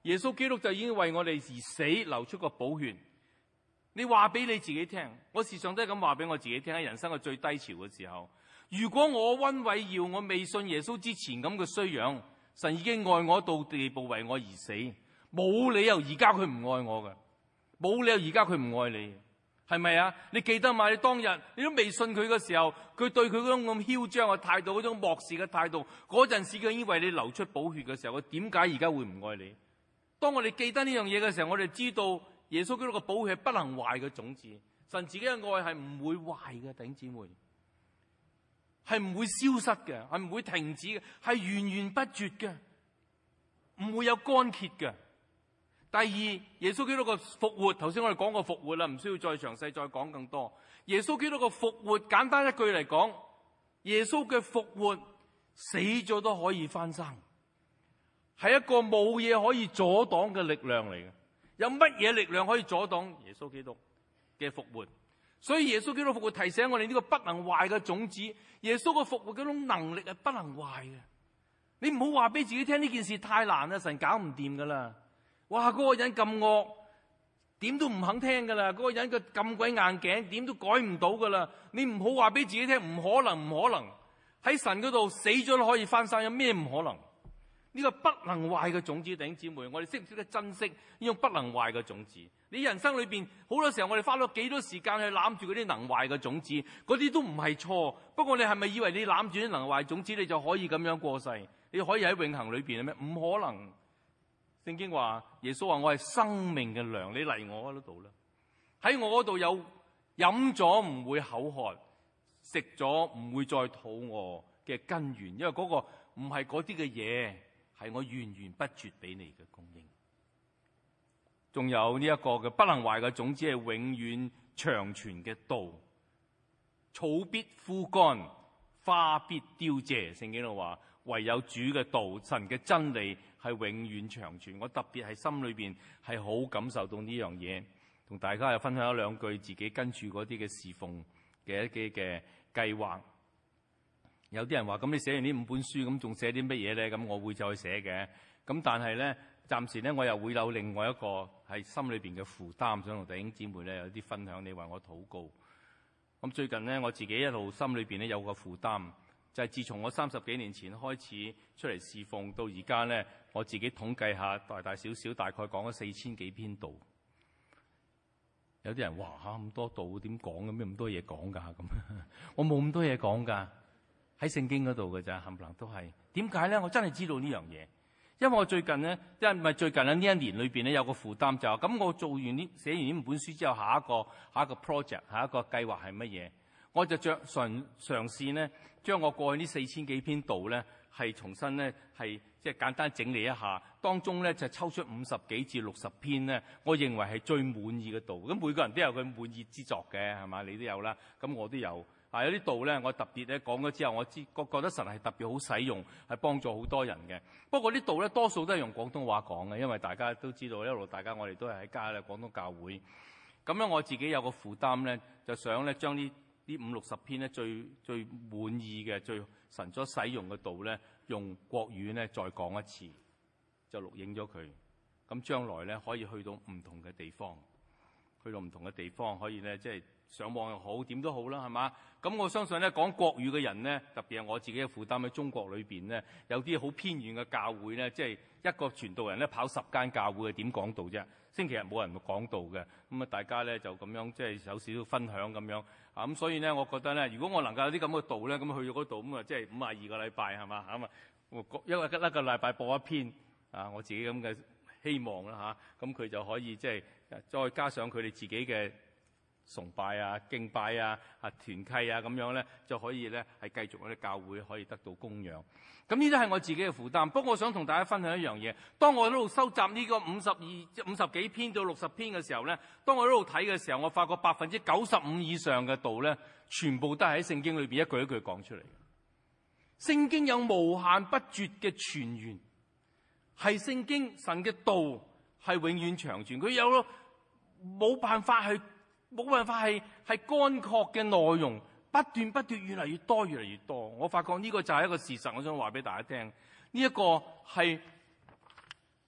耶穌基督就已經為我哋而死，流出個寶血。你話俾你自己聽，我時常都係咁話俾我自己聽，喺人生嘅最低潮嘅時候，如果我溫偉耀我未信耶穌之前咁嘅衰樣，神已經愛我到地步為我而死，冇理由而家佢唔愛我嘅，冇理由而家佢唔愛你，係咪啊？你記得嘛？你當日你都未信佢嘅時候，佢對佢嗰種咁囂張嘅態度，嗰種漠視嘅態度，嗰陣時佢已經為你流出寶血嘅時候，佢點解而家會唔愛你？當我哋記得呢樣嘢嘅時候，我哋知道耶穌基督嘅寶血係不能壞嘅種子，神自己嘅愛係唔會壞嘅，弟兄姊妹，係唔會消失嘅，係唔會停止嘅，係源源不絕嘅，唔會有乾竭嘅。第二，耶穌基督嘅復活，頭先我哋講過復活啦，唔需要再詳細再講更多。耶穌基督嘅復活，簡單一句嚟講，耶穌嘅復活，死咗都可以翻生，係一個冇嘢可以阻擋嘅力量嚟嘅。有乜嘢力量可以阻擋耶穌基督嘅復活？所以耶穌基督復活提醒我哋呢個不能壞嘅種子，耶穌嘅復活嗰種能力係不能壞嘅。你唔好話俾自己聽呢件事太難啦，神搞唔掂噶啦。哇！嗰個人咁惡，點都唔肯聽噶啦。嗰個人佢咁鬼硬頸，點都改唔到噶啦。你唔好話俾自己聽，唔可能，唔可能喺神嗰度死咗都可以翻生，有咩唔可能？呢個不能壞嘅種子，弟兄姊妹，我哋識唔識得珍惜呢種不能壞嘅種子？你人生裏邊好多時候，我哋花咗幾多時間去攬住嗰啲能壞嘅種子，嗰啲都唔係錯。不過你係咪以為你攬住啲能壞種子，你就可以咁樣過世？你可以喺永恆裏邊咩？唔可能。聖經話，耶穌話我係生命嘅糧，你嚟我嗰度啦。喺我嗰度有飲咗唔會口渴，食咗唔會再肚餓嘅根源，因為嗰個唔係嗰啲嘅嘢，係我源源不絕俾你嘅供應。仲有呢一個嘅不能壞嘅種子係永遠長存嘅道，草必枯乾，花必凋謝。聖經度話，唯有主嘅道，神嘅真理係永遠長存。我特別係心裏邊係好感受到呢樣嘢，同大家又分享一兩句自己跟住嗰啲嘅侍奉嘅一啲嘅計劃。有啲人話，咁你寫完呢五本書，咁仲寫啲乜嘢咧？咁我會再寫嘅。咁但係咧，暫時咧我又會有另外一個係心裏邊嘅負擔，想同弟兄姊妹咧有啲分享，你為我禱告。咁最近咧，我自己一路心裏邊咧有個負擔，就係自從我三十幾年前開始出嚟侍奉到而家咧，我自己統計下大大小小大概講咗四千幾篇道。有啲人話嚇咁多道點講嘅咩？咁多嘢講㗎咁，我冇咁多嘢講㗎，喺聖經嗰度嘅咋，冚唪唥都係。點解咧？我真係知道呢樣嘢，因為我最近咧，因為唔係最近啦，呢一年裏邊咧有個負擔就係咁，我做完呢寫完呢五本書之後，下一個下一個 project 下一個計劃係乜嘢？我就著嘗嘗試咧，將我過去呢四千幾篇道咧，係重新咧係即係簡單整理一下，當中咧就抽出五十幾至六十篇咧，我認為係最滿意嘅道。咁每個人都有佢滿意之作嘅，係嘛？你都有啦，咁我都有。啊，有啲道咧，我特別咧講咗之後，我知覺覺得神係特別好使用，係幫助好多人嘅。不過啲道咧，多數都係用廣東話講嘅，因為大家都知道一路大家我哋都係喺家咧廣東教會。咁樣我自己有個負擔咧，就想咧將呢呢五六十篇咧最最滿意嘅、最神所使用嘅道咧，用國語咧再講一次，就錄影咗佢。咁將來咧可以去到唔同嘅地方，去到唔同嘅地方可以咧即係上網又好，點都好啦，係嘛？咁我相信咧講國語嘅人咧，特別係我自己嘅負擔喺中國裏邊咧，有啲好偏遠嘅教會咧，即係一個傳道人咧跑十間教會嘅，點講道啫？星期日冇人講道嘅，咁啊大家咧就咁樣即係有少少分享咁樣啊，咁所以咧我覺得咧，如果我能夠有啲咁嘅道咧，咁去到嗰度咁啊，即係五廿二個禮拜係嘛？咁啊，一個一個禮拜播一篇啊，我自己咁嘅希望啦嚇，咁佢就可以即係再加上佢哋自己嘅崇拜啊、敬拜啊、啊團契啊咁樣咧，就可以咧係繼續我哋教會可以得到供養。咁呢啲係我自己嘅負擔。不過我想同大家分享一樣嘢，當我喺度收集呢個五十二、五十幾篇到六十篇嘅時候咧，當我喺度睇嘅時候，我發覺百分之九十五以上嘅道咧，全部都係喺聖經裏邊一句一句講出嚟。聖經有無限不絕嘅泉源，係聖經神嘅道係永遠長存，佢有咯冇辦法去。冇辦法係係乾涸嘅內容，不斷不斷越嚟越多越嚟越多。我發覺呢個就係一個事實，我想話俾大家聽。呢、這、一個係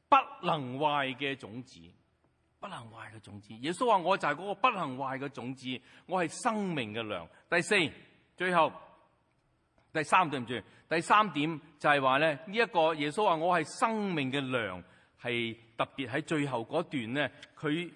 不能壞嘅種子，不能壞嘅種子。耶穌話我就係嗰個不能壞嘅種子，我係生命嘅糧。第四，最後第三，對唔住，第三點就係話咧，呢一個耶穌話我係生命嘅糧，係特別喺最後嗰段咧，佢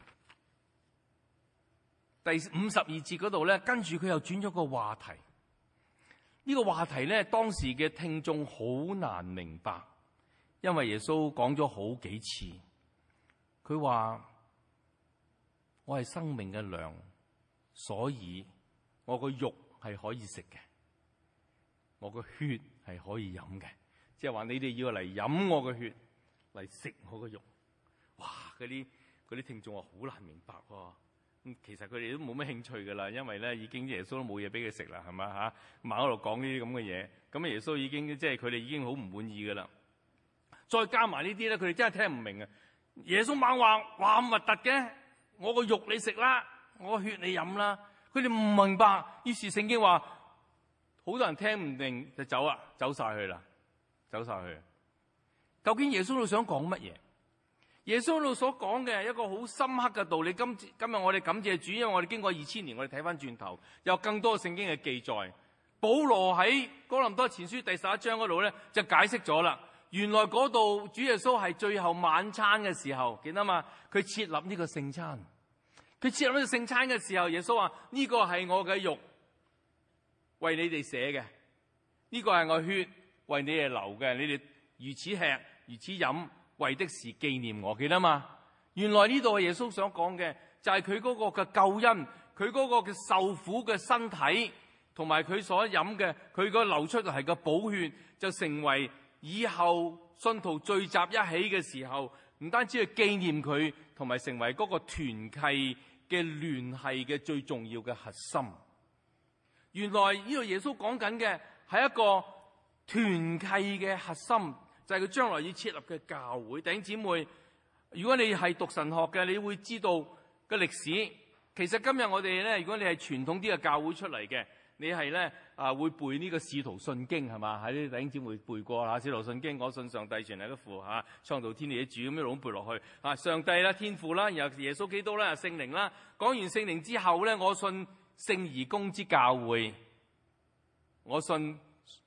第五十二節嗰度咧，跟住佢又轉咗個話題。呢個話題咧，當時嘅聽眾好難明白，因為耶穌講咗好幾次，佢話我係生命嘅糧，所以我個肉係可以食嘅，我個血係可以飲嘅，即係話你哋要嚟飲我嘅血，嚟食我嘅肉。哇！嗰啲嗰啲聽眾話好難明白喎。咁其實佢哋都冇乜興趣噶啦，因為咧已經耶穌都冇嘢俾佢食啦，係咪嚇？猛喺度講呢啲咁嘅嘢，咁耶穌已經即係佢哋已經好唔滿意噶啦。再加埋呢啲咧，佢哋真係聽唔明啊！耶穌猛話話咁核突嘅，我個肉你食啦，我個血你飲啦，佢哋唔明白。於是聖經話好多人聽唔明就走啊，走晒去啦，走晒去。究竟耶穌都想講乜嘢？耶穌度所講嘅係一個好深刻嘅道理。今今日我哋感謝主，因為我哋經過二千年，我哋睇翻轉頭，有更多聖經嘅記載。保羅喺哥林多前書第十一章嗰度咧，就解釋咗啦。原來嗰度主耶穌係最後晚餐嘅時候，記得嘛？佢設立呢個聖餐，佢設立呢個聖餐嘅時候，耶穌話呢個係我嘅肉，為你哋寫嘅；呢個係我血，為你哋流嘅。你哋如此吃，如此飲，為的是紀念我，記得嘛？原來呢度係耶穌想講嘅，就係佢嗰個嘅救恩，佢嗰個嘅受苦嘅身體，同埋佢所飲嘅，佢個流出嚟嘅寶血，就成為以後信徒聚集一起嘅時候，唔單止係紀念佢，同埋成為嗰個團契嘅聯繫嘅最重要嘅核心。原來呢度耶穌講緊嘅係一個團契嘅核心。就係佢將來要設立嘅教會。弟兄姊妹，如果你係讀神學嘅，你會知道嘅歷史。其實今日我哋咧，如果你係傳統啲嘅教會出嚟嘅，你係咧啊會背呢個使徒信經係嘛？喺啲弟兄姊妹背過啦，使徒信經，我信上帝傳嚟嘅父嚇，創造天地嘅主，咁一路背落去啊，上帝啦、天父啦，然後耶穌基督啦、聖靈啦。講完聖靈之後咧，我信聖而公之教會，我信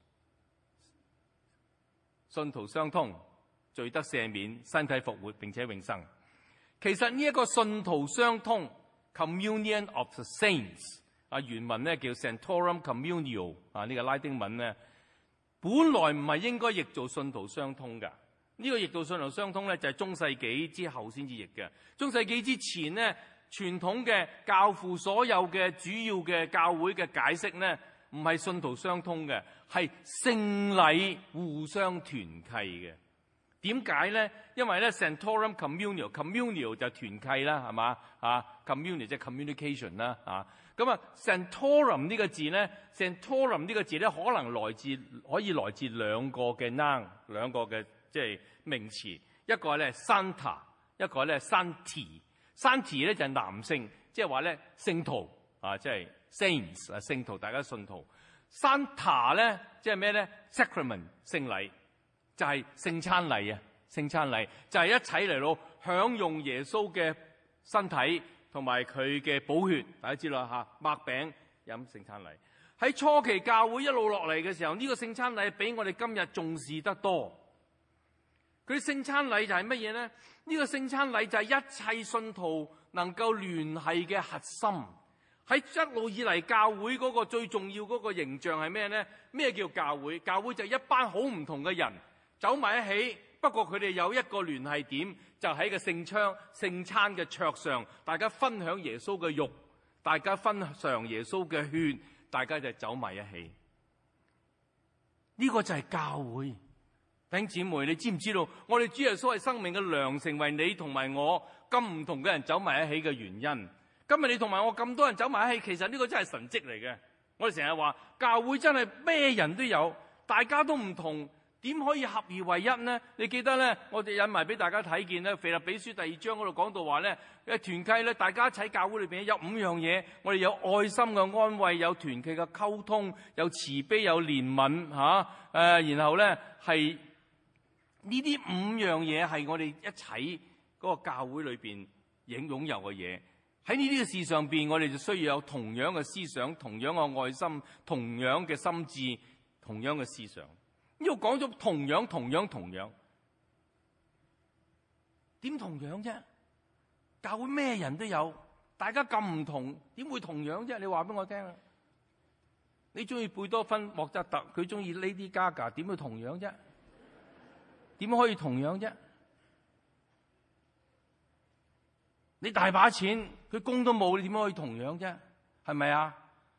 信徒相通，罪得赦免，身體復活並且永生。其實呢一個信徒相通 （Communion of the Saints） 啊，原文咧叫 Sanctorum Communio 啊，呢個拉丁文咧本來唔係應該譯做信徒相通㗎。呢個譯做信徒相通咧就係中世紀之後先至譯嘅。中世紀之前咧，傳統嘅教父所有嘅主要嘅教會嘅解釋咧，唔係信徒相通嘅，係聖禮互相團契嘅。點解咧？因為咧 Sanctorum Communio Communio 就團契啦，係嘛啊 Communio 即係 communication 啦啊。咁啊 Sanctorum 呢個字咧 Sanctorum 呢個字咧可能來自可以來自兩個嘅 noun 兩個嘅即係名詞，一個咧 Santa， 一個咧 Sancti。Sancti 咧就係男性，即係話咧聖徒啊，即係 Saints 啊，聖徒，大家信徒。Santa 咧即係咩咧 Sacrament 聖禮，就係聖餐禮啊，聖餐禮就係一齊嚟到享用耶穌嘅身體同埋佢嘅寶血。大家知啦嚇，擘餅飲聖餐禮。喺初期教會一路落嚟嘅時候，呢個聖餐禮比我哋今日重視得多。佢聖餐禮就係乜嘢咧？呢個聖餐禮就係一切信徒能夠聯繫嘅核心。喺一路以嚟，教會嗰個最重要嗰個形象係咩咧？咩叫教會？教會就係一班好唔同嘅人走埋一起，不過佢哋有一個聯繫點，就喺個聖餐聖餐嘅桌上，大家分享耶穌嘅肉，大家分享耶穌嘅血，大家就走埋一起。呢個就係教會。弟兄姊妹，你知唔知道我哋主耶穌係生命嘅糧，成為你同埋我咁唔同嘅人走埋一起嘅原因？今日你同埋我咁多人走埋一起，其實呢個真係神蹟嚟嘅。我哋成日話教會真係咩人都有，大家都唔同，點可以合而為一呢？你記得咧，我哋引埋俾大家睇見咧，腓立比書第二章嗰度講到話咧，嘅團契咧，大家一齊教會裏邊有五樣嘢，我哋有愛心嘅安慰，有團契嘅溝通，有慈悲，有憐憫吓，誒、啊，然後咧係呢啲五樣嘢係我哋一齊嗰個教會裏邊應擁有嘅嘢。喺呢啲嘅事上邊，我哋就需要有同樣嘅思想、同樣嘅愛心、同樣嘅心智、同樣嘅思想。呢度講咗同樣、同樣、同樣，點同樣啫？教會咩人都有，大家咁唔同，點會同樣啫？你話俾我聽啊！你中意貝多芬、莫扎特，佢中意 Lady Gaga， 點會同樣啫？點可以同樣啫？你大把錢，佢工都冇，你點可以同樣啫？係咪啊？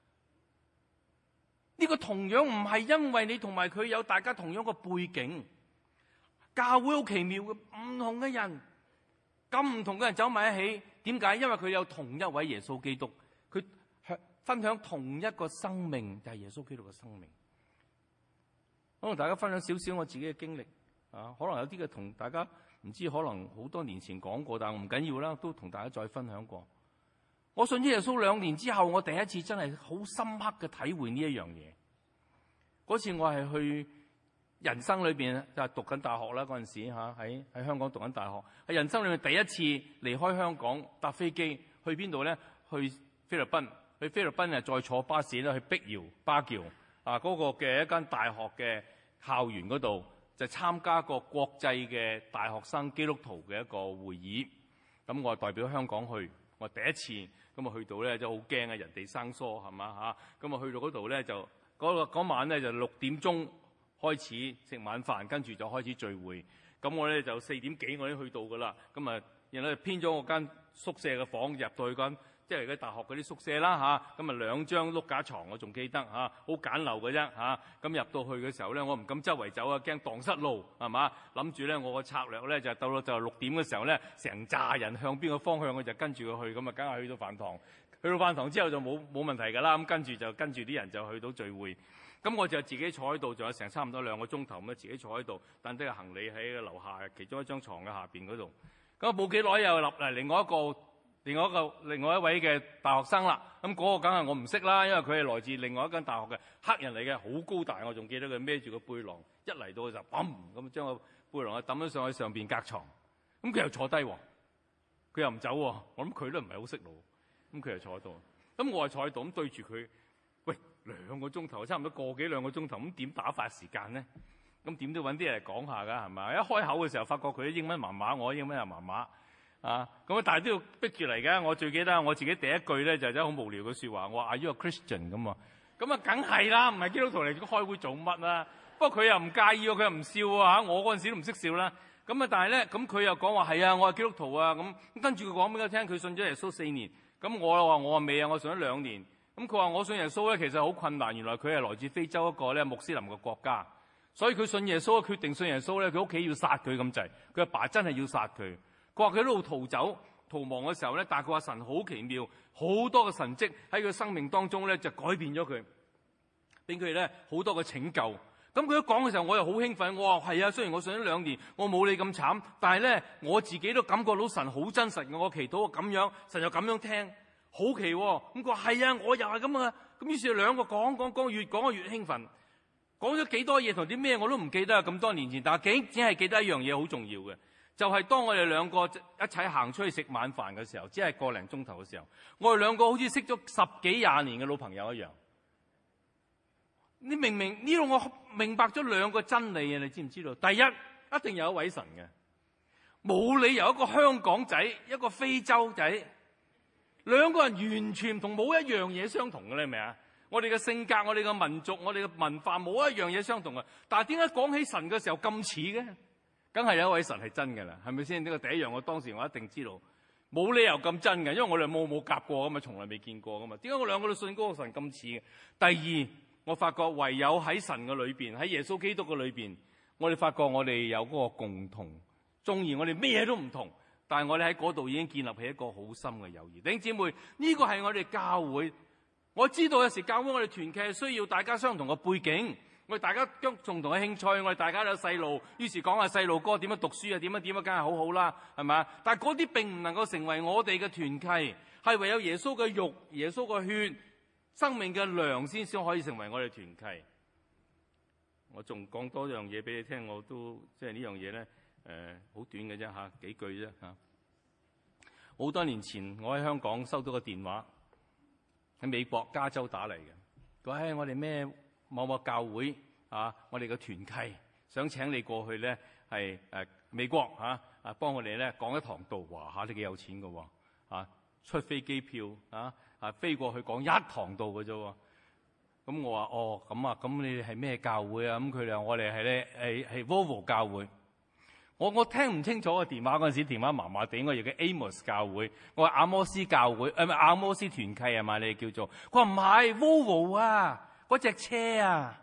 呢個同樣唔係因為你同埋佢有大家同樣個背景，教會好奇妙嘅，唔同嘅人，咁唔同嘅人走埋一起，點解？因為佢有同一位耶穌基督，佢分享同一個生命，就係耶穌基督嘅生命。我同大家分享少少我自己嘅經歷啊，可能有啲嘅同大家唔知，可能好多年前講過，但係唔緊要啦，都同大家再分享過。我信咗耶穌兩年之後，我第一次真係好深刻嘅體會呢一樣嘢。嗰次我係去人生裏邊就係讀緊大學啦，嗰陣時嚇喺喺香港讀緊大學，喺人生裏面第一次離開香港搭飛機去邊度咧？去菲律賓，去菲律賓啊再坐巴士咧去碧瑤巴喬啊嗰個嘅一間大學嘅校園嗰度，就參加個國際嘅大學生基督徒嘅一個會議。咁我係代表香港去，我第一次咁啊去到咧就好驚啊，人地生疏係嘛嚇？咁啊去到嗰度咧就嗰個嗰晚咧就六點鐘開始食晚飯，跟住就開始聚會。咁我咧就四點幾我已經去到噶啦。咁啊然後編咗我間宿舍嘅房，入到去間即係嗰大學嗰啲宿舍啦嚇。咁啊兩張碌架床我仲記得嚇，好簡陋嘅啫嚇。咁入到去嘅時候咧，我唔敢周圍走啊，驚蕩失路係嘛？諗住咧我個策略咧就到到就六點嘅時候咧，成扎人向邊個方向我就跟住佢去，咁啊梗係去到飯堂。去到飯堂之後就冇冇問題㗎啦。咁跟住就跟住啲人就去到聚會。咁我就自己坐喺度，仲有成差唔多兩個鐘頭咁啊，自己坐喺度，等啲行李喺樓下其中一張床嘅下邊嗰度。咁啊冇幾耐又立嚟另外一個、另外一個、另外一位嘅大學生啦。咁嗰個梗係我唔識啦，因為佢係來自另外一間大學嘅黑人嚟嘅，好高大。我仲記得佢孭住個背囊，一嚟到就砰咁將個背囊啊抌咗上去上邊隔床。咁佢又坐低喎，佢又唔走喎。我諗佢都唔係好識路。咁佢又坐喺度，咁我係坐喺度咁對住佢。喂，兩個鐘頭，差唔多個幾兩個鐘頭，咁點打發時間咧？咁點都揾啲嘢嚟講下㗎，係咪？一開口嘅時候，發覺佢啲英文麻麻，我英文又麻麻啊。咁啊，但係都要逼住嚟嘅。我最記得我自己第一句咧就係真係好無聊嘅説話，我話 Are you a Christian 咁啊？咁啊，梗係啦，唔係基督徒嚟開會做乜啦？不過佢又唔介意喎，佢又唔笑啊。我嗰陣時都唔識笑啦。咁啊，但係咧，咁佢又講話係啊，我係基督徒啊。咁跟住佢講俾我聽，佢信咗耶穌四年。咁我又話我話未啊，我信咗兩年。咁佢話我信耶穌咧，其實好困難。原來佢係來自非洲一個咧穆斯林嘅國家，所以佢信耶穌，決定信耶穌咧，佢屋企要殺佢咁滯。佢阿爸真係要殺佢。佢話佢喺度逃走、逃亡嘅時候咧，但係佢話神好奇妙，好多嘅神蹟喺佢生命當中咧就改變咗佢，俾佢咧好多嘅拯救。咁佢一講嘅時候，我又好興奮。我話係啊，雖然我信咗兩年，我冇你咁慘，但係咧我自己都感覺到神好真實嘅。我祈禱咁樣，神又咁樣聽，好奇喎、哦。咁佢話係啊，我又係咁啊。咁於是兩個講講講，越講越興奮。講咗幾多嘢同啲咩我都唔記得啊，咁多年前。但係竟只係記得一樣嘢好重要嘅，就係、是、當我哋兩個一齊行出去食晚飯嘅時候，只係個零鐘頭嘅時候，我哋兩個好似識咗十幾廿年嘅老朋友一樣。你明明呢度我明白咗兩個真理啊！你知唔知道？第一，一定有一位神嘅，冇理由一個香港仔一個非洲仔兩個人完全同冇一樣嘢相同嘅咧，係咪啊？我哋嘅性格、我哋嘅民族、我哋嘅文化冇一樣嘢相同嘅，但係點解講起神嘅時候咁似嘅？梗係有一位神係真嘅啦，係咪先？呢個第一樣，我當時我一定知道，冇理由咁真嘅，因為我哋冇冇夾過噶嘛，從來未見過噶嘛。點解我兩個都信嗰個神咁似嘅？第二，我發覺唯有喺神嘅裏邊，喺耶穌基督嘅裏邊，我哋發覺我哋有嗰個共同。縱然我哋咩嘢都唔同，但係我哋喺嗰度已經建立起一個好深嘅友誼。弟兄姊妹，呢個係我哋教會。我知道有時教會我哋團契係需要大家相同嘅背景，我哋大家將共同嘅興趣，我哋大家都有細路，於是講下細路哥點樣讀書啊，點樣點樣，梗係好好啦，係咪？但係嗰啲並唔能夠成為我哋嘅團契，係唯有耶穌嘅肉、耶穌嘅血、生命嘅糧先先可以成為我哋團契。 我仲講多樣嘢俾你聽，我都即係呢樣嘢咧，誒、呃、好短嘅啫嚇，幾句啫嚇。好多年前，我喺香港收到個電話，喺美國加州打嚟嘅。佢話：誒，我哋咩某某教會啊，我哋嘅團契想請你過去咧，係誒美國嚇啊，幫我哋咧講一堂道。哇嚇，你幾有錢㗎喎啊！出飛機票啊啊，飛過去講一堂道嘅啫喎。咁我話：哦，咁啊，咁你哋係咩教會啊？咁佢哋話：我哋係咧係係 Volvo 教會。我我聽唔清楚個電話嗰陣時，電話麻麻地，我以為叫 Amos 教會，我話阿摩斯教會，誒唔係阿摩斯團契係嘛？你哋叫做，佢話唔係 Volvo 啊，嗰隻車啊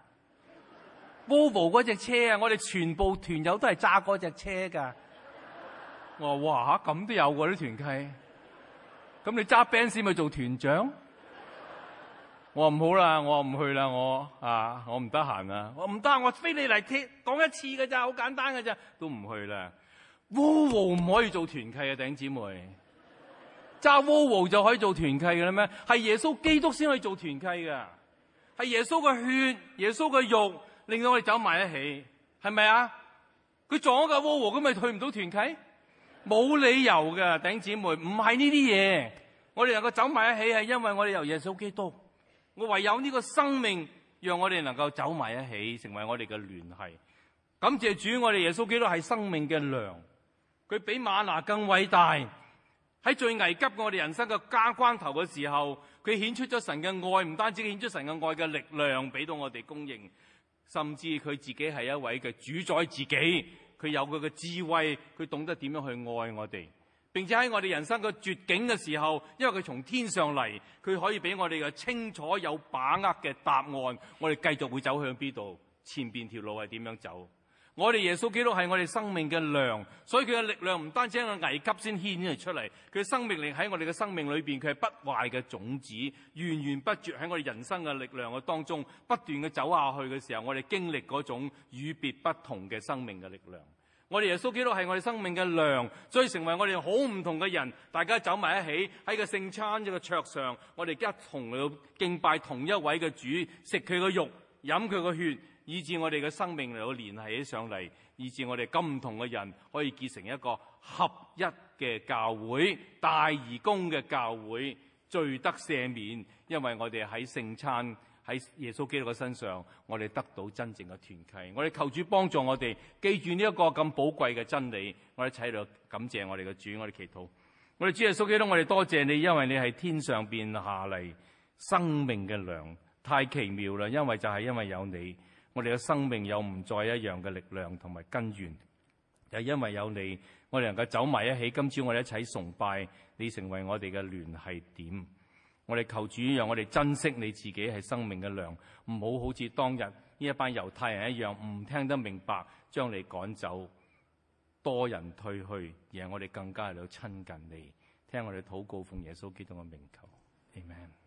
，Volvo 嗰隻車啊，我哋全部團友都係揸嗰隻車㗎。我話哇嚇，咁都有喎啲團契，咁你揸 Benz 咪做團長？我話唔好啦，我話唔去啦，我啊，我唔得閒啊，我唔得，我非你嚟聽講一次㗎咋，好簡單㗎咋，都唔去啦。Volvo 唔可以做團契啊，弟兄姊妹，揸 Volvo 就可以做團契㗎啦咩？係耶穌基督先可以做團契㗎，係耶穌嘅血、耶穌嘅肉令到我哋走埋一起，係咪啊？佢撞咗架 Volvo 咁咪去唔到團契？冇理由㗎，弟兄姊妹，唔係呢啲嘢，我哋能夠走埋一起係因為我哋有耶穌基督。我唯有呢個生命，讓我哋能夠走埋一起，成為我哋嘅聯繫。感謝主，我哋耶穌基督係生命嘅糧，佢比嗎哪更偉大。喺最危急我哋人生嘅加關頭嘅時候，佢顯出咗神嘅愛，唔單止顯出神嘅愛嘅力量俾到我哋供應，甚至佢自己係一位嘅主宰自己，佢有佢嘅智慧，佢懂得點樣去愛我哋。並且喺我哋人生嘅絕境嘅時候，因為佢從天上嚟，佢可以俾我哋嘅清楚有把握嘅答案，我哋繼續會走向邊度，前邊條路係點樣走。我哋耶穌基督係我哋生命嘅糧，所以佢嘅力量唔單止喺個危急先顯出嚟，佢嘅生命力喺我哋嘅生命裏邊，佢係不壞嘅種子，源源不絕喺我哋人生嘅力量嘅當中不斷嘅走下去嘅時候，我哋經歷嗰種與別不同嘅生命嘅力量。我哋耶穌基督係我哋生命嘅糧，所以成為我哋好唔同嘅人。大家走埋一起喺個聖餐呢個桌上，我哋一同嚟到敬拜同一位嘅主，食佢嘅肉，飲佢嘅血，以致我哋嘅生命嚟到聯繫起上嚟，以致我哋咁唔同嘅人可以結成一個合一嘅教會，大而公嘅教會，罪得赦免，因為我哋喺聖餐。喺耶穌基督嘅身上，我哋得到真正嘅團契。我哋求主幫助我哋記住呢一個咁寶貴嘅真理。我哋一齊喺度感謝我哋嘅主，我哋祈禱。我哋主耶穌基督，我哋多謝你，因為你係天上邊下嚟生命嘅糧，太奇妙啦！因為就係因為有你，我哋嘅生命有唔再一樣嘅力量同埋根源。就係因為有你，我哋能夠走埋一起。今朝我哋一齊崇拜你，成為我哋嘅聯繫點。我哋求主讓我哋珍惜你自己係生命嘅糧，唔好好似當日呢一班猶太人一樣，唔聽得明白，將你趕走，多人退去，而係我哋更加喺度親近你。聽我哋禱告，奉耶穌基督嘅名求，Amen。